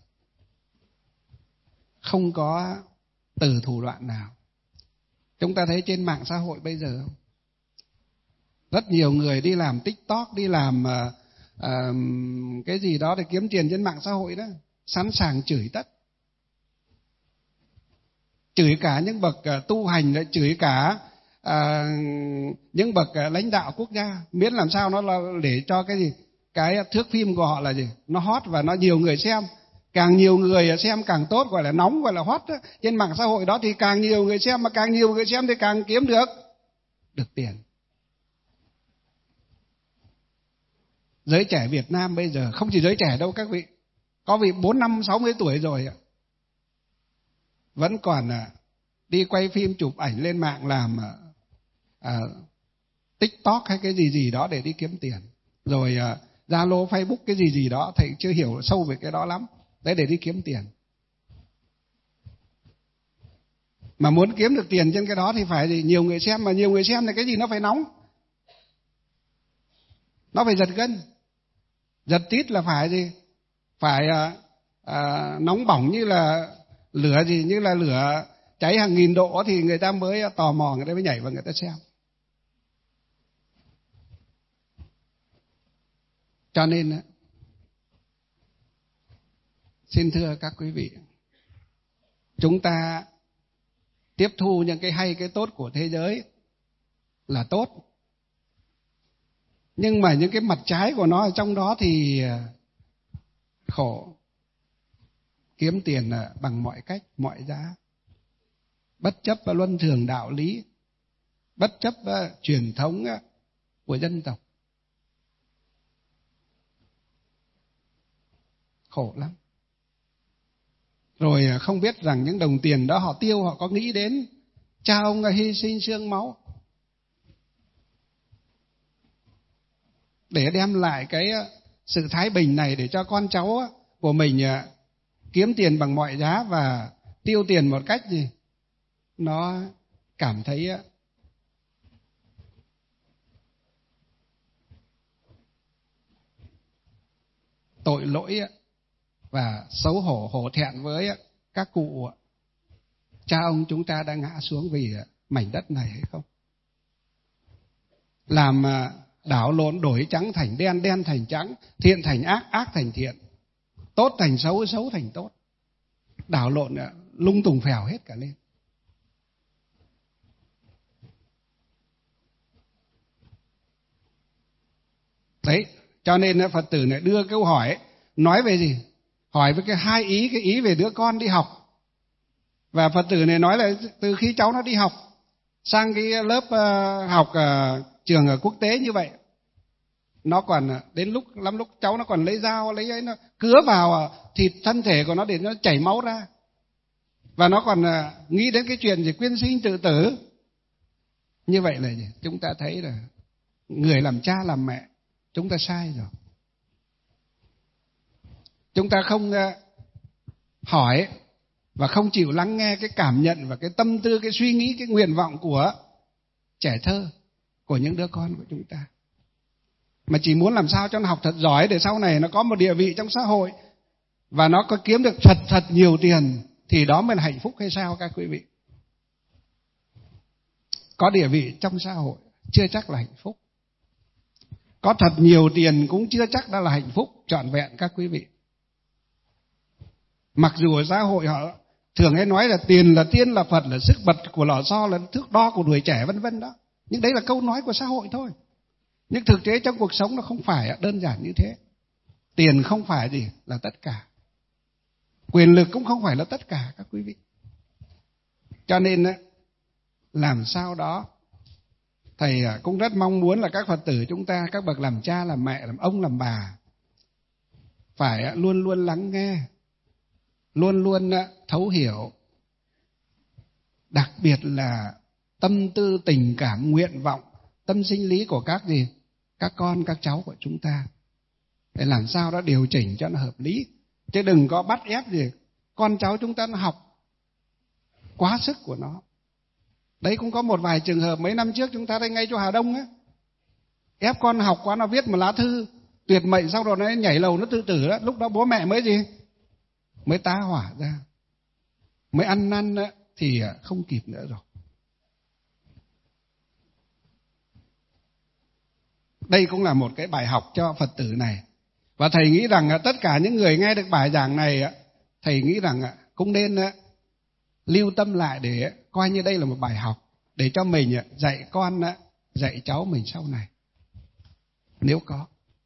không có từ thủ đoạn nào. Chúng ta thấy trên mạng xã hội bây giờ không? Rất nhiều người đi làm TikTok, đi làm uh, uh, cái gì đó để kiếm tiền trên mạng xã hội đó, sẵn sàng chửi tất. Chửi cả những bậc uh, tu hành, chửi cả uh, những bậc uh, lãnh đạo quốc gia, miễn làm sao nó là để cho cái gì? Cái thước phim của họ là gì? Nó hot và nó nhiều người xem. Càng nhiều người xem càng tốt, gọi là nóng, gọi là hot đó. Trên mạng xã hội đó thì càng nhiều người xem, mà càng nhiều người xem thì càng kiếm được được tiền. Giới trẻ Việt Nam bây giờ, không chỉ giới trẻ đâu các vị, có vị bốn năm sáu mươi tuổi rồi vẫn còn đi quay phim chụp ảnh lên mạng làm à, TikTok hay cái gì gì đó để đi kiếm tiền. Rồi Zalo, à, Facebook cái gì gì đó, thầy chưa hiểu sâu về cái đó lắm. Đấy, để đi kiếm tiền. Mà muốn kiếm được tiền trên cái đó thì phải gì? Nhiều người xem, mà nhiều người xem thì cái gì nó phải nóng. Nó phải giật gân. Giật tít là phải gì? Phải à, à, nóng bỏng như là lửa gì, như là lửa cháy hàng nghìn độ thì người ta mới tò mò, người ta mới nhảy vào người ta xem. Cho nên xin thưa các quý vị, chúng ta tiếp thu những cái hay cái tốt của thế giới là tốt, nhưng mà những cái mặt trái của nó ở trong đó thì khổ. Kiếm tiền bằng mọi cách, mọi giá, bất chấp luân thường đạo lý, bất chấp truyền thống của dân tộc. Khổ lắm. Rồi không biết rằng những đồng tiền đó họ tiêu, họ có nghĩ đến cha ông hy sinh xương máu để đem lại cái sự thái bình này, để cho con cháu của mình kiếm tiền bằng mọi giá và tiêu tiền một cách gì nó cảm thấy tội lỗi và xấu hổ, hổ thẹn với các cụ cha ông chúng ta đã ngã xuống vì mảnh đất này hay không? Làm đảo lộn, đổi trắng thành đen, đen thành trắng, thiện thành ác, ác thành thiện, tốt thành xấu, xấu thành tốt. Đảo lộn lung tung phèo hết cả lên. Đấy, cho nên Phật tử này đưa câu hỏi nói về gì? Hỏi với cái hai ý, cái ý về đứa con đi học. Và Phật tử này nói là từ khi cháu nó đi học sang cái lớp uh, học uh, trường ở quốc tế như vậy, nó còn đến lúc lắm lúc cháu nó còn lấy dao lấy ấy nó cứa vào thịt thân thể của nó để nó chảy máu ra. Và nó còn uh, nghĩ đến cái chuyện gì quyên sinh tự tử. Như vậy là gì? Chúng ta thấy là người làm cha làm mẹ chúng ta sai rồi. Chúng ta không uh, hỏi và không chịu lắng nghe cái cảm nhận và cái tâm tư, cái suy nghĩ, cái nguyện vọng của trẻ thơ, của những đứa con của chúng ta. Mà chỉ muốn làm sao cho nó học thật giỏi để sau này nó có một địa vị trong xã hội và nó có kiếm được thật thật nhiều tiền thì đó mới là hạnh phúc hay sao các quý vị? Có địa vị trong xã hội chưa chắc là hạnh phúc. Có thật nhiều tiền cũng chưa chắc đã là hạnh phúc trọn vẹn các quý vị. Mặc dù ở xã hội họ thường hay nói là tiền là tiên là Phật, là sức bật của lò xo, là thước đo của tuổi trẻ vân vân đó. Nhưng đấy là câu nói của xã hội thôi. Nhưng thực tế trong cuộc sống nó không phải đơn giản như thế. Tiền không phải gì là tất cả. Quyền lực cũng không phải là tất cả các quý vị. Cho nên làm sao đó thầy cũng rất mong muốn là các Phật tử chúng ta, các bậc làm cha làm mẹ, làm ông làm bà phải luôn luôn lắng nghe, luôn luôn thấu hiểu, đặc biệt là tâm tư tình cảm nguyện vọng tâm sinh lý của các gì các con các cháu của chúng ta, để làm sao đó điều chỉnh cho nó hợp lý, chứ đừng có bắt ép gì con cháu chúng ta nó học quá sức của nó. Đấy cũng có một vài trường hợp mấy năm trước chúng ta đây ngay chỗ Hà Đông á, ép con học quá, nó viết một lá thư tuyệt mệnh sau rồi nó nhảy lầu nó tự tử đó. Lúc đó bố mẹ mới gì mới tá hỏa ra, mới ăn năn đó, thì không kịp nữa rồi. Đây cũng là một cái bài học cho Phật tử này. Và thầy nghĩ rằng tất cả những người nghe được bài giảng này, thầy nghĩ rằng cũng nên lưu tâm lại để coi như đây là một bài học để cho mình dạy con, dạy cháu mình sau này, nếu có.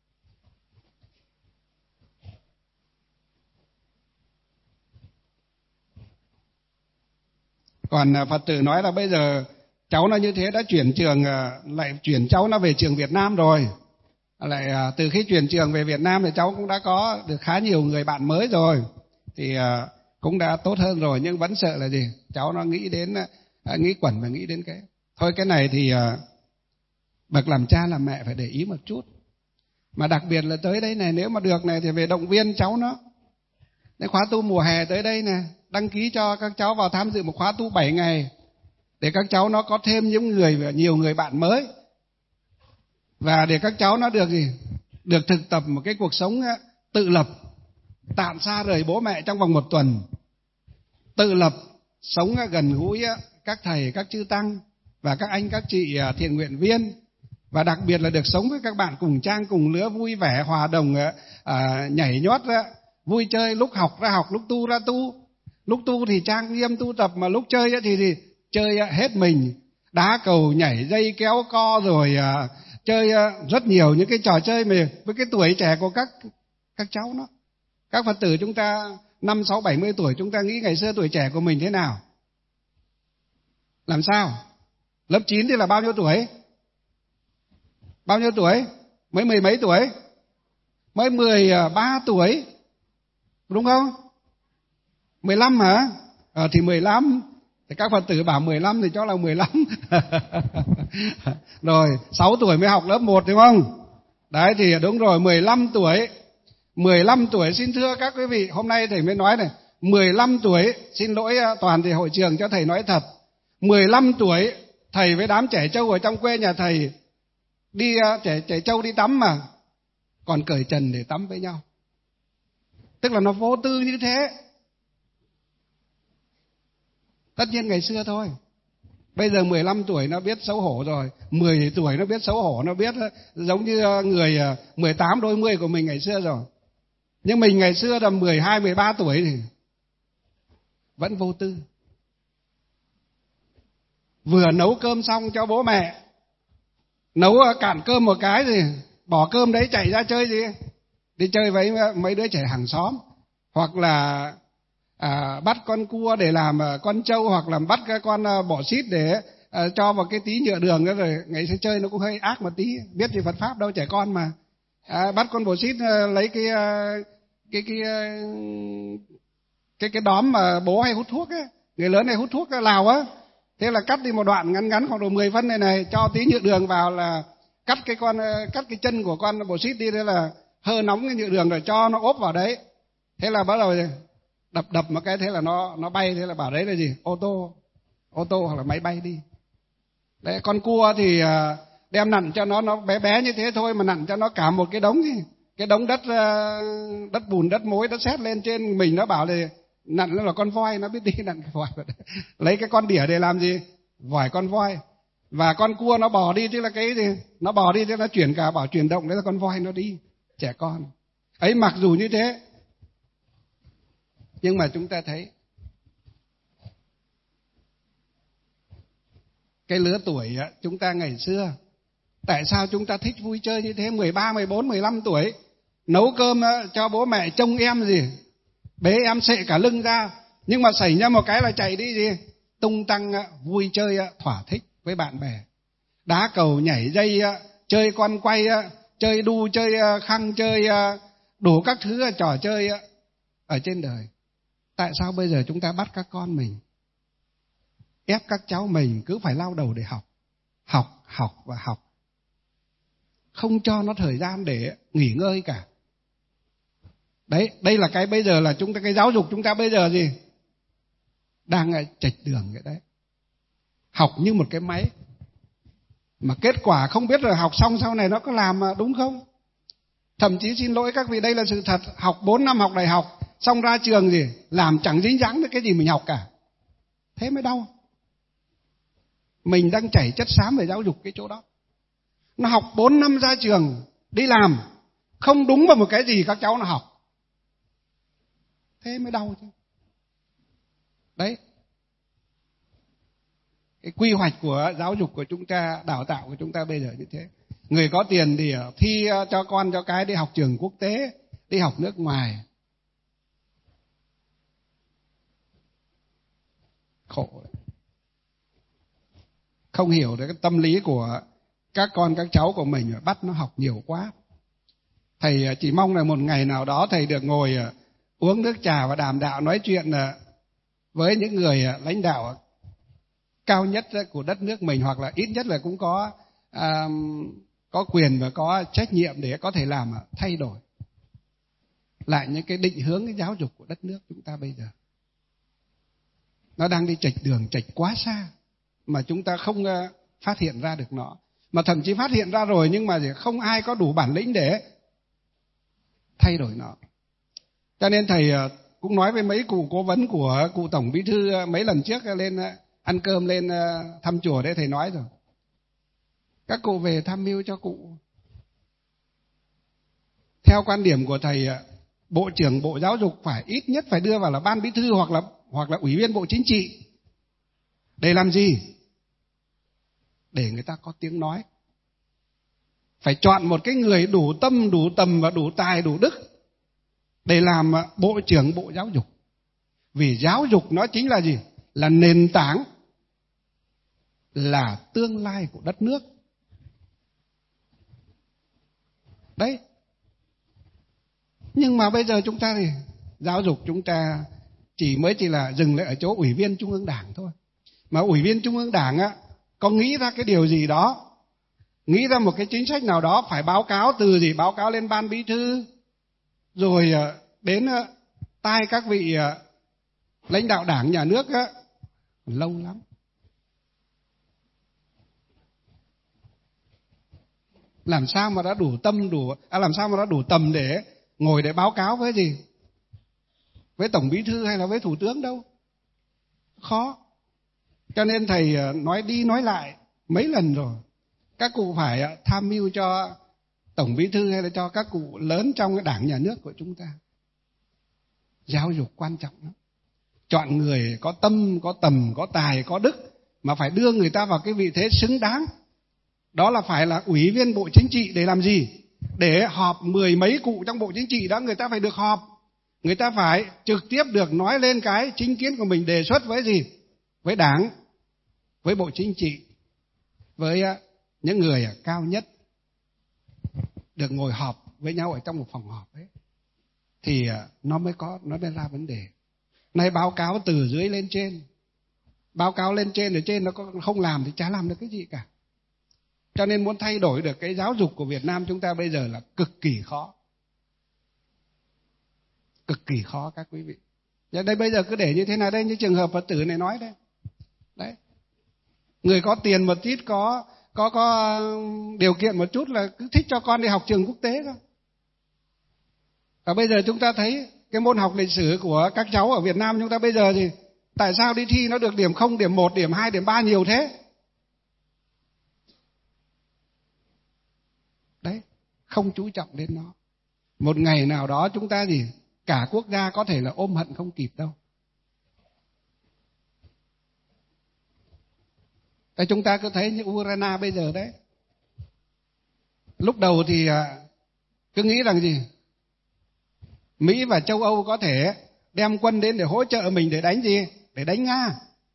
Còn Phật tử nói là bây giờ cháu nó như thế đã chuyển trường, lại chuyển cháu nó về trường Việt Nam rồi. Lại từ khi chuyển trường về Việt Nam thì cháu cũng đã có được khá nhiều người bạn mới rồi. Thì cũng đã tốt hơn rồi, nhưng vẫn sợ là gì? Cháu nó nghĩ đến, nghĩ quẩn và nghĩ đến cái. Thôi cái này thì bậc làm cha làm mẹ phải để ý một chút. Mà đặc biệt là tới đây này, nếu mà được này thì về động viên cháu nó. Cái khóa tu mùa hè tới đây nè, đăng ký cho các cháu vào tham dự một khóa tu bảy ngày để các cháu nó có thêm những người, nhiều người bạn mới, và để các cháu nó được gì, được thực tập một cái cuộc sống tự lập, tạm xa rời bố mẹ trong vòng một tuần, tự lập, sống gần gũi các thầy, các chư tăng và các anh các chị thiện nguyện viên, và đặc biệt là được sống với các bạn cùng trang cùng lứa, vui vẻ hòa đồng, à, nhảy nhót, vui chơi, lúc học ra học, lúc tu ra tu. Lúc tu thì trang nghiêm tu tập, mà lúc chơi thì, thì chơi hết mình, đá cầu, nhảy dây, kéo co, rồi à, chơi à, rất nhiều những cái trò chơi mà với cái tuổi trẻ của các các cháu nó. Các Phật tử chúng ta năm sáu bảy mươi tuổi, chúng ta nghĩ ngày xưa tuổi trẻ của mình thế nào? Làm sao? Lớp chín thì là bao nhiêu tuổi? Bao nhiêu tuổi? Mới mười mấy tuổi? Mới mười ba tuổi, đúng không? mười lăm hả? Ờ thì mười lăm. Thì các Phật tử bảo mười lăm thì cho là mười lăm. Rồi sáu tuổi mới học lớp một, đúng không? Đấy thì đúng rồi, mười lăm tuổi. mười lăm tuổi, xin thưa các quý vị, hôm nay thầy mới nói này, mười lăm tuổi, xin lỗi toàn thể hội trường cho thầy nói thật, mười lăm tuổi thầy với đám trẻ trâu ở trong quê nhà thầy đi trẻ trẻ trâu đi tắm mà còn cởi trần để tắm với nhau. Tức là nó vô tư như thế. Tất nhiên ngày xưa thôi. Bây giờ mười lăm tuổi nó biết xấu hổ rồi, mười tuổi nó biết xấu hổ, nó biết giống như người mười tám đôi mươi của mình ngày xưa rồi. Nhưng mình ngày xưa là mười hai, mười ba tuổi thì vẫn vô tư. Vừa nấu cơm xong cho bố mẹ, nấu cạn cơm một cái thì bỏ cơm đấy chạy ra chơi gì? đi chơi với mấy đứa trẻ hàng xóm, hoặc là à, bắt con cua để làm con trâu, hoặc là bắt cái con bọ xít để à, cho vào cái tí nhựa đường đó, rồi ngày sẽ chơi nó cũng hơi ác một tí, biết gì Phật pháp đâu, trẻ con mà. À, bắt con bọ xít lấy cái cái cái cái cái đóm mà bố hay hút thuốc á, người lớn này hút thuốc lào á, thế là cắt đi một đoạn ngắn ngắn khoảng độ mười phân này này, cho tí nhựa đường vào là cắt cái con cắt cái chân của con bọ xít đi, thế là hơ nóng cái nhựa đường rồi cho nó ốp vào đấy, thế là bắt đầu đập đập một cái, thế là nó nó bay, thế là bảo đấy là gì, ô tô ô tô hoặc là máy bay đi. Đấy, con cua thì đem nặn cho nó nó bé bé như thế thôi mà nặn cho nó cả một cái đống gì, cái đống đất đất bùn đất mối đất sét lên trên mình, nó bảo là nặn nó là con voi, nó biết đi nặn cái voi lấy cái con đỉa để làm gì, vòi con voi. Và con cua nó bò đi, tức là cái gì, nó bò đi, tức là nó chuyển cả bảo chuyển động, đấy là con voi nó đi. Trẻ con ấy mặc dù như thế, nhưng mà chúng ta thấy cái lứa tuổi chúng ta ngày xưa, tại sao chúng ta thích vui chơi như thế? Mười ba, mười bốn, mười lăm tuổi nấu cơm cho bố mẹ trông em gì, bế em xệ cả lưng ra, nhưng mà xảy ra một cái là chạy đi gì, tung tăng vui chơi thỏa thích với bạn bè, đá cầu nhảy dây, chơi con quay, chơi đu, chơi khăng, chơi đủ các thứ trò chơi ở trên đời. Tại sao bây giờ chúng ta bắt các con mình, ép các cháu mình cứ phải lao đầu để học, học, học và học, không cho nó thời gian để nghỉ ngơi cả. Đấy, đây là cái bây giờ là chúng ta, cái giáo dục chúng ta bây giờ gì, đang chệch đường vậy đấy. Học như một cái máy, mà kết quả không biết là học xong sau này nó có làm đúng không. Thậm chí xin lỗi các vị, đây là sự thật, học bốn năm học đại học, xong ra trường gì, làm chẳng dính dáng tới cái gì mình học cả. Thế mới đau. Mình đang chảy chất xám về giáo dục cái chỗ đó. Nó học bốn năm ra trường, đi làm, không đúng vào một cái gì các cháu nó học. Thế mới đau chứ. Đấy. Cái quy hoạch của giáo dục của chúng ta, đào tạo của chúng ta bây giờ như thế. Người có tiền thì thi cho con cho cái đi học trường quốc tế, đi học nước ngoài. Khổ đấy. Không hiểu được cái tâm lý của các con các cháu của mình, bắt nó học nhiều quá. Thầy chỉ mong là một ngày nào đó thầy được ngồi uống nước trà và đàm đạo, nói chuyện với những người lãnh đạo cao nhất của đất nước mình, hoặc là ít nhất là cũng có à, có quyền và có trách nhiệm để có thể làm thay đổi lại những cái định hướng cái giáo dục của đất nước chúng ta bây giờ. Nó đang đi chệch đường, chệch quá xa mà chúng ta không phát hiện ra được nó, mà thậm chí phát hiện ra rồi nhưng mà không ai có đủ bản lĩnh để thay đổi nó. Cho nên thầy cũng nói với mấy cụ cố vấn của cụ Tổng Bí thư mấy lần trước lên ăn cơm, lên thăm chùa đấy, thầy nói rồi, các cụ về tham mưu cho cụ. Theo quan điểm của thầy, Bộ trưởng Bộ Giáo dục phải ít nhất phải đưa vào là Ban Bí thư hoặc là hoặc là Ủy viên Bộ Chính trị. Để làm gì? Để người ta có tiếng nói. Phải chọn một cái người đủ tâm, đủ tầm và đủ tài, đủ đức để làm Bộ trưởng Bộ Giáo dục. Vì giáo dục nó chính là gì? Là nền tảng, là tương lai của đất nước. Đấy. Nhưng mà bây giờ chúng ta thì giáo dục chúng ta chỉ mới chỉ là dừng lại ở chỗ Ủy viên Trung ương Đảng thôi. Mà Ủy viên Trung ương Đảng á, có nghĩ ra cái điều gì đó, nghĩ ra một cái chính sách nào đó, phải báo cáo từ gì, báo cáo lên Ban Bí thư, rồi đến tai các vị lãnh đạo Đảng nhà nước á, lâu lắm. Làm sao mà đã đủ tâm, đủ à, làm sao mà đã đủ tầm để ngồi để báo cáo với gì? Với Tổng Bí thư hay là với Thủ tướng đâu? Khó. Cho nên thầy nói đi nói lại mấy lần rồi, các cụ phải tham mưu cho Tổng Bí thư hay là cho các cụ lớn trong cái Đảng nhà nước của chúng ta. Giáo dục quan trọng lắm. Chọn người có tâm, có tầm, có tài, có đức, mà phải đưa người ta vào cái vị thế xứng đáng. Đó là phải là Ủy viên Bộ Chính trị để làm gì? để họp mười mấy cụ trong Bộ Chính trị đó, người ta phải được họp. Người ta phải trực tiếp được nói lên cái chính kiến của mình, đề xuất với gì? Với Đảng, với Bộ Chính trị, với những người cao nhất, được ngồi họp với nhau ở trong một phòng họp ấy, thì nó mới có, nó mới ra vấn đề. Nay báo cáo từ dưới lên trên, báo cáo lên trên, ở trên nó không làm thì chả làm được cái gì cả. Cho nên muốn thay đổi được cái giáo dục của Việt Nam chúng ta bây giờ là cực kỳ khó. Cực kỳ khó các quý vị. Đây bây giờ cứ để như thế nào đây, như trường hợp Phật tử này nói đây. Đấy. Người có tiền một ít, có có có điều kiện một chút là cứ thích cho con đi học trường quốc tế thôi. Và bây giờ chúng ta thấy cái môn học lịch sử của các cháu ở Việt Nam chúng ta bây giờ thì tại sao đi thi nó được điểm không, điểm một, điểm hai, điểm ba nhiều thế? Đấy, không chú trọng đến nó. Một ngày nào đó chúng ta gì, cả quốc gia có thể là ôm hận không kịp đâu. Đấy, chúng ta cứ thấy như Ukraine bây giờ đấy. Lúc đầu thì cứ nghĩ rằng gì, Mỹ và châu Âu có thể đem quân đến để hỗ trợ mình để đánh gì? Để đánh Nga.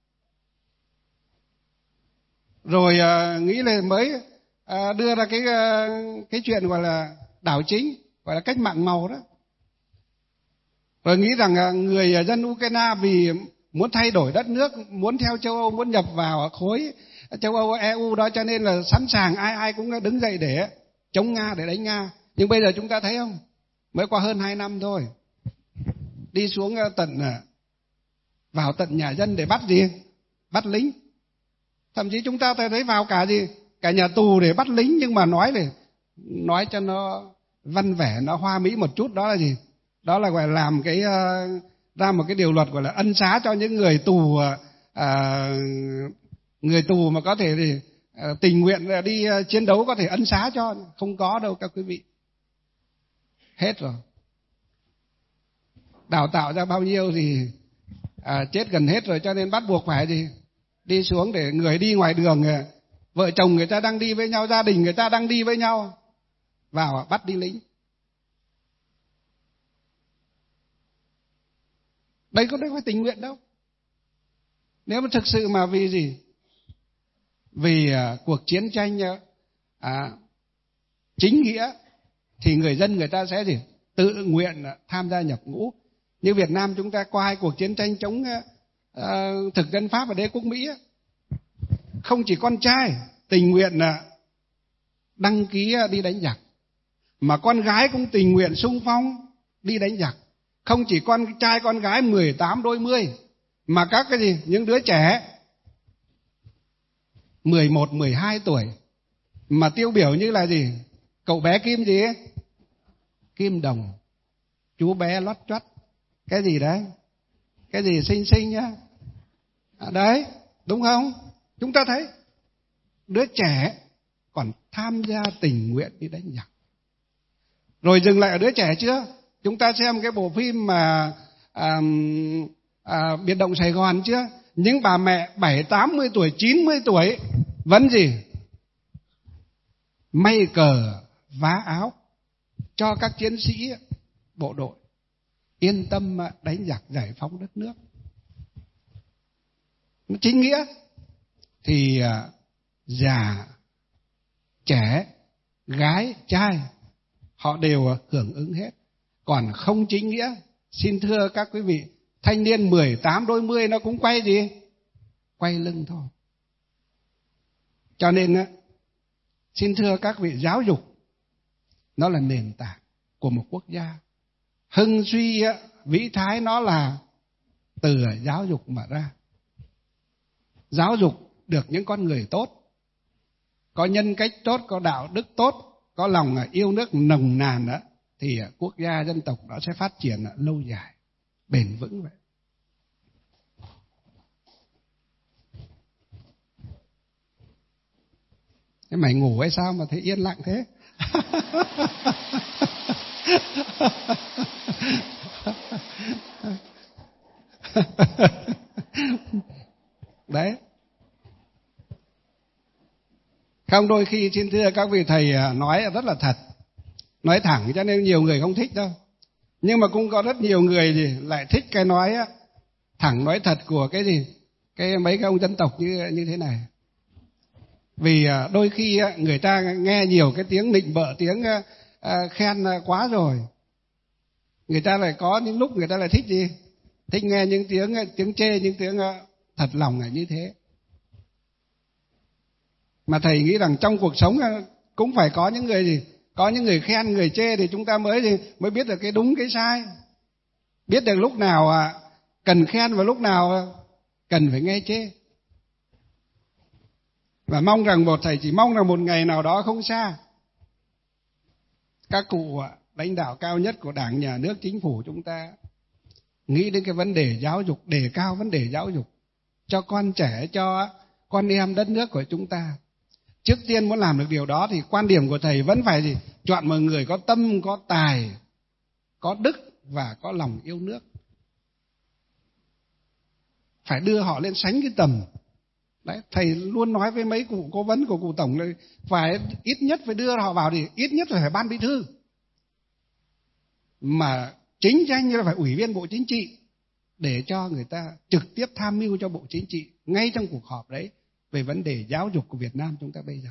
Rồi uh, nghĩ là mới uh, đưa ra cái uh, cái chuyện gọi là đảo chính, gọi là cách mạng màu đó. Rồi nghĩ rằng uh, người dân Ukraine vì muốn thay đổi đất nước, muốn theo châu Âu, muốn nhập vào khối châu Âu e u đó, cho nên là sẵn sàng ai ai cũng đứng dậy để chống Nga, để đánh Nga. Nhưng bây giờ chúng ta thấy không? Mới qua hơn hai năm thôi, đi xuống tận, vào tận nhà dân để bắt gì? Bắt lính. Thậm chí chúng ta thấy vào cả gì? Cả nhà tù để bắt lính, nhưng mà nói để nói cho nó văn vẻ, nó hoa mỹ một chút, đó là gì? Đó là gọi là làm cái uh, ra một cái điều luật gọi là ân xá cho những người tù, uh, người tù mà có thể thì uh, tình nguyện đi uh, chiến đấu có thể ân xá cho. Không có đâu các quý vị. Hết rồi. Đào tạo ra bao nhiêu thì à, chết gần hết rồi, cho nên bắt buộc phải gì? Đi xuống để người đi ngoài đường, vợ chồng người ta đang đi với nhau, gia đình người ta đang đi với nhau, vào bắt đi lính. Đây có đấy phải tình nguyện đâu. Nếu mà thực sự mà vì gì? Vì à, cuộc chiến tranh à, chính nghĩa thì người dân người ta sẽ gì? Tự nguyện tham gia nhập ngũ. Như Việt Nam chúng ta qua hai cuộc chiến tranh chống uh, thực dân Pháp và đế quốc Mỹ, không chỉ con trai tình nguyện uh, đăng ký đi đánh giặc, mà con gái cũng tình nguyện xung phong đi đánh giặc. Không chỉ con trai con gái mười tám đôi mươi, mà các cái gì, những đứa trẻ mười một, mười hai tuổi, mà tiêu biểu như là gì? Cậu bé Kim gì ấy? Kim Đồng, chú bé lót choắt, cái gì đấy, cái gì xinh xinh nhá, à, đấy, đúng không? Chúng ta thấy đứa trẻ còn tham gia tình nguyện đi đánh giặc. Rồi dừng lại ở đứa trẻ chưa? Chúng ta xem cái bộ phim mà à, à, Biệt động Sài Gòn chưa? Những bà mẹ bảy, tám mươi tuổi, chín mươi tuổi vẫn gì? May cờ, vá áo cho các chiến sĩ bộ đội yên tâm đánh giặc giải phóng đất nước. Chính nghĩa thì già, trẻ, gái, trai họ đều hưởng ứng hết. Còn không chính nghĩa, xin thưa các quý vị, thanh niên mười tám đôi mươi nó cũng quay gì? Quay lưng thôi. Cho nên xin thưa các vị, giáo dục nó là nền tảng của một quốc gia. Hưng suy vĩ thái nó là từ giáo dục mà ra. Giáo dục được những con người tốt, có nhân cách tốt, có đạo đức tốt, có lòng yêu nước nồng nàn đó, thì quốc gia dân tộc nó sẽ phát triển lâu dài, bền vững vậy. Thế mày ngủ hay sao mà thấy yên lặng thế? Đấy. Không, đôi khi xin thưa các vị thầy nói rất là thật. nói thẳng cho nên nhiều người không thích đâu. Nhưng mà cũng có rất nhiều người thì lại thích cái nói á, thẳng nói thật của cái gì, cái mấy cái ông dân tộc như như thế này. Vì đôi khi người ta nghe nhiều cái tiếng nịnh bợ, tiếng khen quá rồi, người ta lại có những lúc người ta lại thích gì, thích nghe những tiếng tiếng chê, những tiếng thật lòng là như thế. Mà thầy nghĩ rằng trong cuộc sống cũng phải có những người gì, có những người khen, người chê thì chúng ta mới gì mới biết được cái đúng cái sai, biết được lúc nào cần khen và lúc nào cần phải nghe chê. Và mong rằng một thầy chỉ mong rằng một ngày nào đó không xa, các cụ lãnh đạo cao nhất của Đảng, Nhà nước, Chính phủ chúng ta nghĩ đến cái vấn đề giáo dục, đề cao vấn đề giáo dục cho con trẻ, cho con em đất nước của chúng ta. Trước tiên muốn làm được điều đó thì quan điểm của thầy vẫn phải gì? Chọn một người có tâm, có tài, có đức và có lòng yêu nước. Phải đưa họ lên sánh cái tầm. Đấy, thầy luôn nói với mấy cụ cố vấn của cụ tổng là phải ít nhất phải đưa họ vào thì ít nhất là phải ban bí thư. Mà chính danh là phải ủy viên Bộ Chính trị để cho người ta trực tiếp tham mưu cho Bộ Chính trị ngay trong cuộc họp đấy về vấn đề giáo dục của Việt Nam chúng ta bây giờ.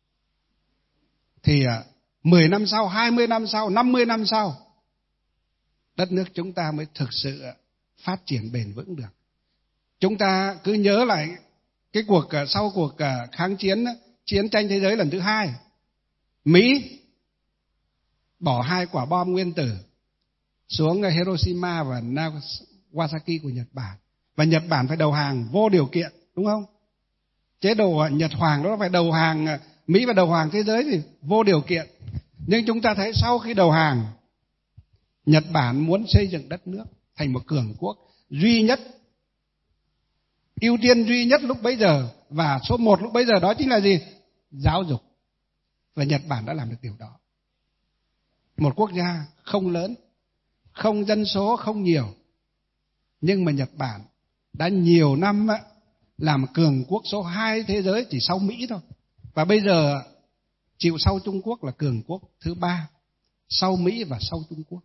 Thì mười năm sau, hai mươi năm sau, năm mươi năm sau, đất nước chúng ta mới thực sự phát triển bền vững được. Chúng ta cứ nhớ lại cái cuộc sau cuộc kháng chiến, chiến tranh thế giới lần thứ hai, Mỹ bỏ hai quả bom nguyên tử xuống Hiroshima và Nagasaki của Nhật Bản, và Nhật Bản phải đầu hàng vô điều kiện, đúng không? Chế độ Nhật Hoàng đó phải đầu hàng, Mỹ và đầu hàng thế giới thì vô điều kiện. Nhưng chúng ta thấy sau khi đầu hàng, Nhật Bản muốn xây dựng đất nước thành một cường quốc duy nhất, ưu tiên duy nhất lúc bấy giờ và số một lúc bấy giờ đó chính là gì? Giáo dục. Và Nhật Bản đã làm được điều đó. Một quốc gia không lớn, không dân số không nhiều, nhưng mà Nhật Bản đã nhiều năm làm cường quốc số hai thế giới chỉ sau Mỹ thôi. Và bây giờ chịu sau Trung Quốc là cường quốc thứ ba, sau Mỹ và sau Trung Quốc.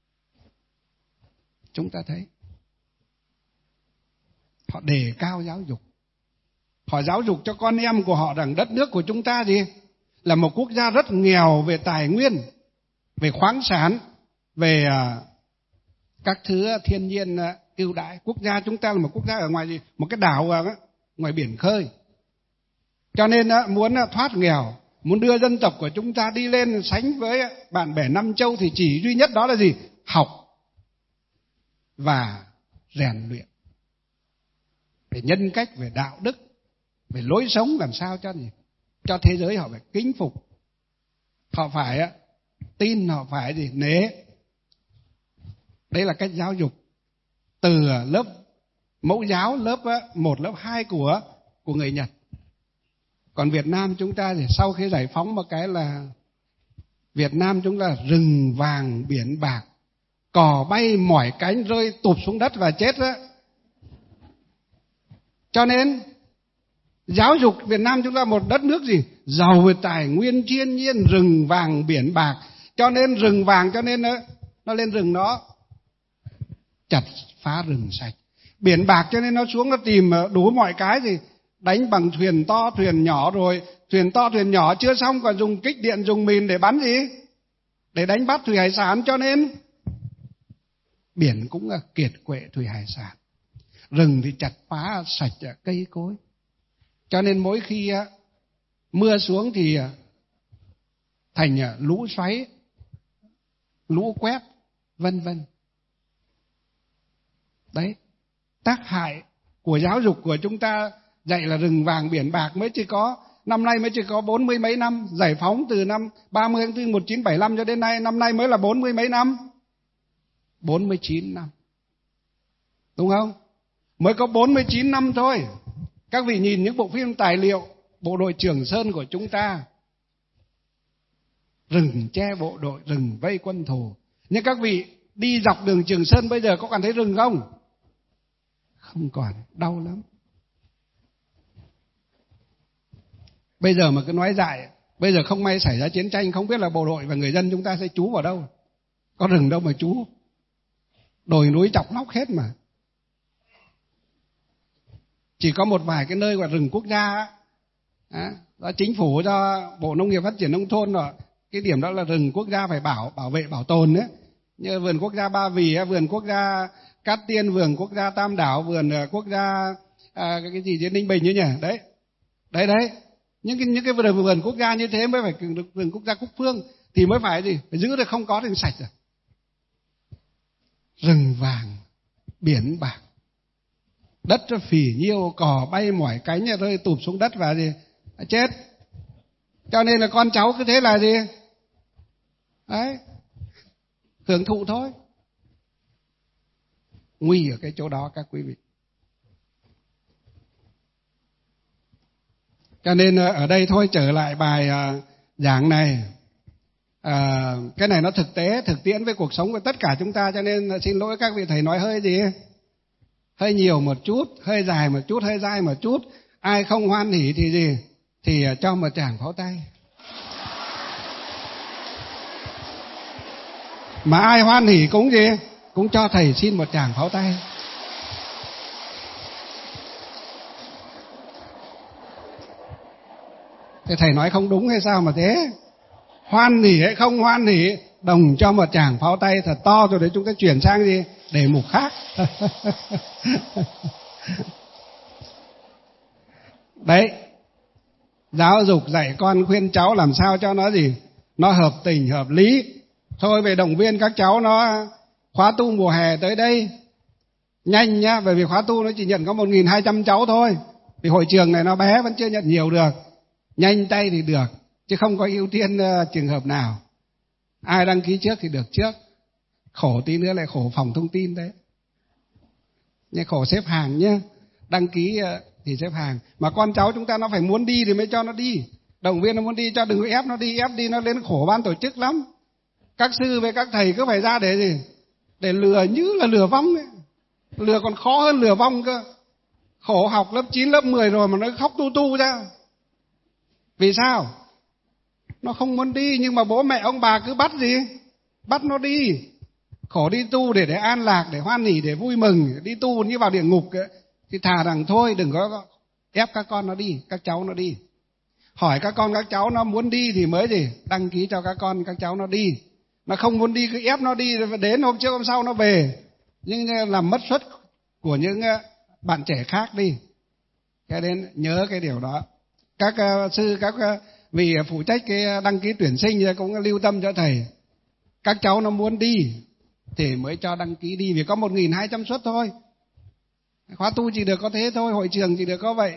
Chúng ta thấy họ đề cao giáo dục. Họ giáo dục cho con em của họ rằng đất nước của chúng ta gì? Là một quốc gia rất nghèo về tài nguyên, về khoáng sản, về các thứ thiên nhiên ưu đãi. Quốc gia chúng ta là một quốc gia ở ngoài gì? Một cái đảo ngoài biển khơi. Cho nên muốn thoát nghèo, muốn đưa dân tộc của chúng ta đi lên sánh với bạn bè năm châu thì chỉ duy nhất đó là gì? Học và rèn luyện. Về nhân cách, về đạo đức, về lối sống làm sao cho gì? Cho thế giới họ phải kính phục. Họ phải tin, họ phải gì? Nể. Đấy là cách giáo dục từ lớp mẫu giáo, lớp một, lớp hai của, của người Nhật. Còn Việt Nam chúng ta thì sau khi giải phóng một cái là Việt Nam chúng ta rừng vàng biển bạc, cò bay mỏi cánh rơi tụp xuống đất và chết đó. Cho nên giáo dục Việt Nam chúng ta một đất nước gì? Giàu về tài nguyên thiên nhiên, rừng vàng biển bạc. Cho nên rừng vàng cho nên nó, nó lên rừng nó chặt phá rừng sạch. Biển bạc cho nên nó xuống nó tìm đủ mọi cái gì? Đánh bằng thuyền to, thuyền nhỏ, rồi thuyền to, thuyền nhỏ chưa xong còn dùng kích điện, dùng mìn để bắn gì? Để đánh bắt thủy hải sản. Cho nên biển cũng là kiệt quệ thủy hải sản. Rừng thì chặt phá sạch cây cối. Cho nên mỗi khi mưa xuống thì thành lũ xoáy, lũ quét, vân vân. Đấy, tác hại của giáo dục của chúng ta dạy là rừng vàng biển bạc mới chỉ có, năm nay mới chỉ có bốn mươi mấy năm, giải phóng từ năm ba mươi tháng tư một nghìn chín trăm bảy mươi lăm cho đến nay, năm nay mới là bốn mươi mấy năm. bốn mươi chín năm. Đúng không? Mới có bốn mươi chín năm thôi. Các vị nhìn những bộ phim tài liệu bộ đội Trường Sơn của chúng ta, rừng che bộ đội, rừng vây quân thù. Nhưng các vị đi dọc đường Trường Sơn bây giờ có còn thấy rừng không? Không còn, đau lắm. Bây giờ mà cứ nói dại Bây giờ không may xảy ra chiến tranh, không biết là bộ đội và người dân chúng ta sẽ trú vào đâu. Có rừng đâu mà trú. Đồi núi chọc lóc hết mà. Chỉ có một vài cái nơi gọi rừng quốc gia á, à, do chính phủ, do Bộ Nông nghiệp Phát triển Nông thôn rồi. Cái điểm đó là rừng quốc gia phải bảo bảo vệ bảo tồn đấy. Như vườn quốc gia Ba Vì, vườn quốc gia Cát Tiên, vườn quốc gia Tam Đảo, vườn quốc gia à, cái gì trên Ninh Bình ấy nhỉ? Đấy, đấy đấy. Những cái những cái vườn, vườn quốc gia như thế mới phải được vườn quốc gia Cúc Phương thì mới phải gì? Phải giữ được, không có thì sạch rồi. Rừng vàng, biển bạc, đất nó phì nhiêu, cỏ bay mỏi cánh rơi tụp xuống đất và gì? Chết. Cho nên là con cháu cứ thế là gì? Đấy, hưởng thụ thôi. Nguy ở cái chỗ đó các quý vị. Cho nên ở đây thôi, trở lại bài uh, giảng này. À, cái này nó thực tế, thực tiễn với cuộc sống của tất cả chúng ta. Cho nên xin lỗi các vị thầy nói hơi gì? Hơi nhiều một chút, hơi dài một chút, hơi dai một chút. Ai không hoan hỉ thì gì? Thì uh, cho một tràng pháo tay. Mà ai hoan hỉ cũng gì? Cũng cho thầy xin một tràng pháo tay. Thế thầy nói không đúng hay sao mà thế? Hoan hỉ hay không hoan hỉ, đồng cho một tràng pháo tay thật to rồi để chúng ta chuyển sang gì? Đề mục khác. Đấy, giáo dục dạy con khuyên cháu làm sao cho nó gì? Nó hợp tình, hợp lý. Thôi về động viên các cháu nó khóa tu mùa hè tới đây nhanh nhá, bởi vì khóa tu nó chỉ nhận có một nghìn hai trăm cháu thôi. Vì hội trường này nó bé, vẫn chưa nhận nhiều được. Nhanh tay thì được, chứ không có ưu tiên uh, trường hợp nào. Ai đăng ký trước thì được trước. Khổ tí nữa lại khổ phòng thông tin đấy. Nhưng khổ xếp hàng nhá. Đăng ký uh, thì xếp hàng. Mà con cháu chúng ta nó phải muốn đi thì mới cho nó đi. Động viên nó muốn đi, cho đừng có ép nó đi. Ép đi nó lên khổ ban tổ chức lắm. Các sư với các thầy cứ phải ra để gì? Để lừa như là lừa vong ấy. Lừa còn khó hơn lừa vong cơ. Khổ học lớp chín, lớp mười rồi mà nó khóc tu tu ra. Vì sao? Nó không muốn đi, nhưng mà bố mẹ ông bà cứ bắt gì? Bắt nó đi. Khổ đi tu để để an lạc, để hoan hỉ, để vui mừng. Đi tu như vào địa ngục ấy. Thì thà rằng thôi đừng có ép các con nó đi, các cháu nó đi. Hỏi các con các cháu nó muốn đi thì mới gì? Đăng ký cho các con các cháu nó đi. Nó không muốn đi cứ ép nó đi, đến hôm trước hôm sau nó về. Nhưng làm mất suất của những bạn trẻ khác đi. Cho nên nhớ cái điều đó. Các uh, sư, các uh, vị phụ trách cái đăng ký tuyển sinh cũng lưu tâm cho thầy. Các cháu nó muốn đi thì mới cho đăng ký đi, vì có một nghìn hai trăm suất thôi. Khóa tu chỉ được có thế thôi, hội trường chỉ được có vậy.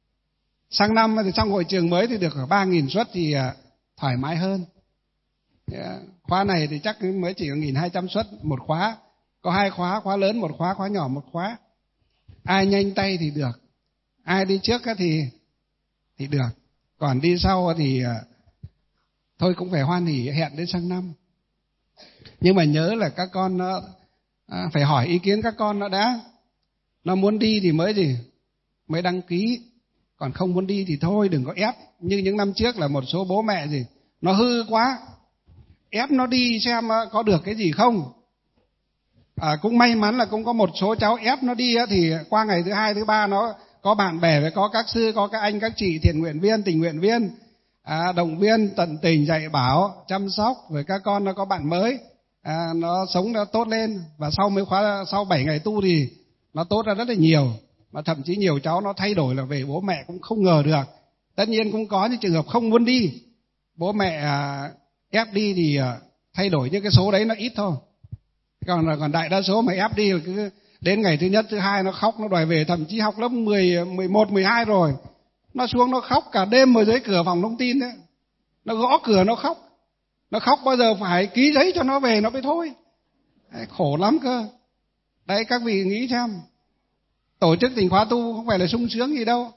Sang năm thì trong hội trường mới thì được khoảng ba nghìn suất thì uh, thoải mái hơn. Yeah. Khóa này thì chắc mới chỉ có một nghìn hai trăm suất một khóa. Có hai khóa, khóa lớn một khóa, khóa nhỏ một khóa. Ai nhanh tay thì được. Ai đi trước thì thì được. Còn đi sau thì thôi cũng phải hoan hỉ hẹn đến sang năm. Nhưng mà nhớ là các con nó à, phải hỏi ý kiến các con nó đã. Nó muốn đi thì mới gì? Mới đăng ký. Còn không muốn đi thì thôi đừng có ép. Như những năm trước là một số bố mẹ gì? Nó hư quá. Ép nó đi xem có được cái gì không. À, cũng may mắn là cũng có một số cháu ép nó đi thì qua ngày thứ hai, thứ ba nó có bạn bè, với có các sư, có các anh, các chị thiện nguyện viên, tình nguyện viên, à, động viên, tận tình dạy bảo, chăm sóc. Với các con nó có bạn mới, à, nó sống nó tốt lên. Và sau mấy khóa, sau bảy ngày tu thì nó tốt ra rất là nhiều. Mà thậm chí nhiều cháu nó thay đổi là về bố mẹ cũng không ngờ được. Tất nhiên cũng có những trường hợp không muốn đi, bố mẹ à, ép đi thì à, thay đổi, những cái số đấy nó ít thôi. Còn còn đại đa số mà ép đi là cứ đến ngày thứ nhất, thứ hai nó khóc, nó đòi về. Thậm chí học lớp mười, mười một, mười hai rồi, nó xuống nó khóc cả đêm ở dưới cửa phòng thông tin đấy. Nó gõ cửa nó khóc. Nó khóc bao giờ phải ký giấy cho nó về nó mới thôi. Đấy, khổ lắm cơ. Đấy, các vị nghĩ xem. Tổ chức Tỉnh khóa tu không phải là sung sướng gì đâu.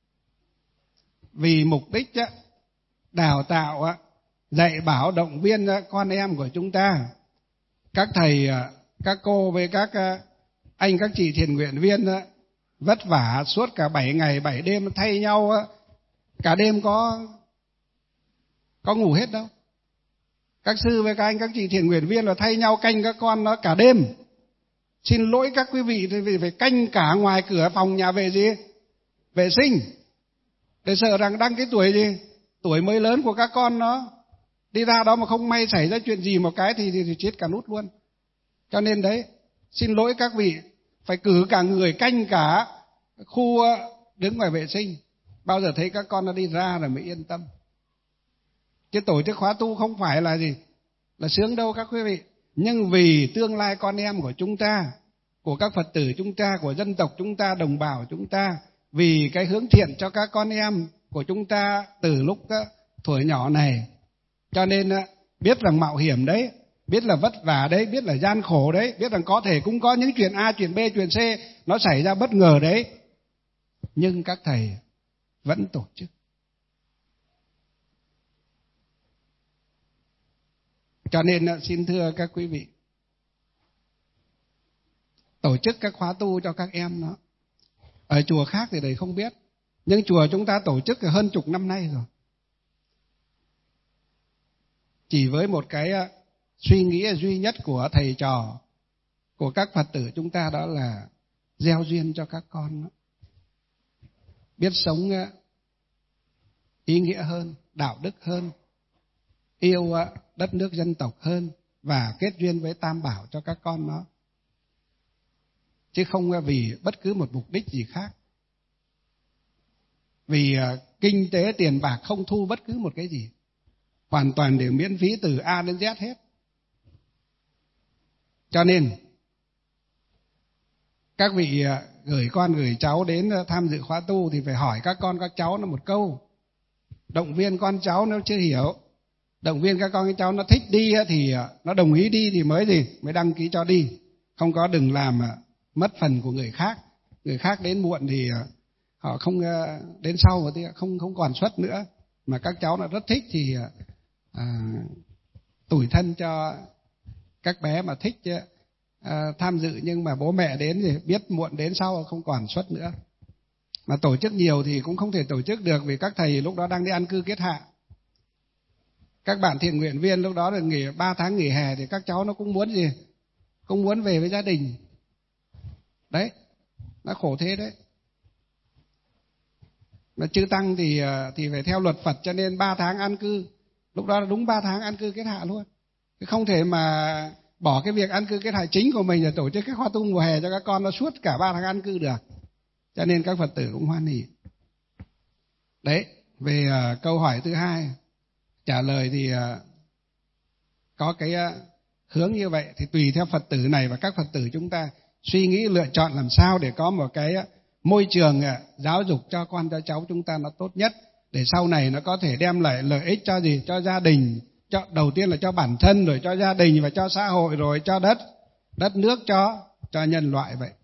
Vì mục đích á, đào tạo á, dạy bảo động viên con em của chúng ta. Các thầy, các cô với các anh, các chị thiện nguyện viên vất vả suốt cả bảy ngày bảy đêm thay nhau. Cả đêm có có ngủ hết đâu. Các sư với các anh các chị thiện nguyện viên là thay nhau canh các con nó cả đêm. Xin lỗi các quý vị vì phải canh cả ngoài cửa phòng nhà vệ gì? Vệ sinh. Để sợ rằng đang cái tuổi gì? Tuổi mới lớn của các con nó đi ra đó mà không may xảy ra chuyện gì một cái thì, thì, thì chết cả nút luôn. Cho nên đấy, xin lỗi các vị, phải cử cả người canh cả khu đứng ngoài vệ sinh. Bao giờ thấy các con nó đi ra rồi mới yên tâm. Chứ tổ chức khóa tu không phải là gì? Là sướng đâu các quý vị. Nhưng vì tương lai con em của chúng ta, của các Phật tử chúng ta, của dân tộc chúng ta, đồng bào chúng ta, vì cái hướng thiện cho các con em của chúng ta từ lúc tuổi nhỏ này. Cho nên biết rằng mạo hiểm đấy, biết là vất vả đấy, biết là gian khổ đấy, biết rằng có thể cũng có những chuyện A, chuyện B, chuyện C nó xảy ra bất ngờ đấy. Nhưng các thầy vẫn tổ chức. Cho nên xin thưa các quý vị, tổ chức các khóa tu cho các em nó. Ở chùa khác thì thầy không biết, nhưng chùa chúng ta tổ chức hơn chục năm nay rồi. Chỉ với một cái suy nghĩ duy nhất của thầy trò, của các Phật tử chúng ta, đó là gieo duyên cho các con đó. Biết sống ý nghĩa hơn, đạo đức hơn, yêu đất nước dân tộc hơn, và kết duyên với Tam Bảo cho các con nó. Chứ không vì bất cứ một mục đích gì khác. Vì kinh tế tiền bạc không thu bất cứ một cái gì, hoàn toàn đều miễn phí từ A đến Z hết. Cho nên các vị gửi con gửi cháu đến tham dự khóa tu thì phải hỏi các con các cháu nó một câu, động viên con cháu nếu chưa hiểu, động viên các con các cháu nó thích đi thì nó đồng ý đi thì mới gì mới đăng ký cho đi. Không có đừng làm mất phần của người khác. Người khác đến muộn thì họ không đến sau thì không không còn suất nữa, mà các cháu nó rất thích thì à, tủi thân cho các bé mà thích à, tham dự, nhưng mà bố mẹ đến thì biết muộn đến sau không còn suất nữa. Mà tổ chức nhiều thì cũng không thể tổ chức được, vì các thầy lúc đó đang đi an cư kết hạ. Các bạn thiện nguyện viên lúc đó được nghỉ ba tháng nghỉ hè thì các cháu nó cũng muốn gì? Cũng muốn về với gia đình. Đấy, nó khổ thế đấy. Mà chư tăng thì thì phải theo luật Phật, cho nên ba tháng an cư, lúc đó là đúng ba tháng an cư kết hạ luôn. Không thể mà bỏ cái việc an cư kết hạ chính của mình để tổ chức các khóa tu mùa hè cho các con nó suốt cả ba tháng an cư được. Cho nên các Phật tử cũng hoan hỉ. Đấy, về uh, câu hỏi thứ hai, trả lời thì uh, có cái uh, hướng như vậy, thì tùy theo Phật tử này và các Phật tử chúng ta suy nghĩ lựa chọn làm sao để có một cái uh, môi trường uh, giáo dục cho con cho cháu chúng ta nó tốt nhất, để sau này nó có thể đem lại lợi ích cho gì? Cho gia đình, cho đầu tiên là cho bản thân, rồi cho gia đình và cho xã hội, rồi cho đất đất nước, cho cho nhân loại vậy.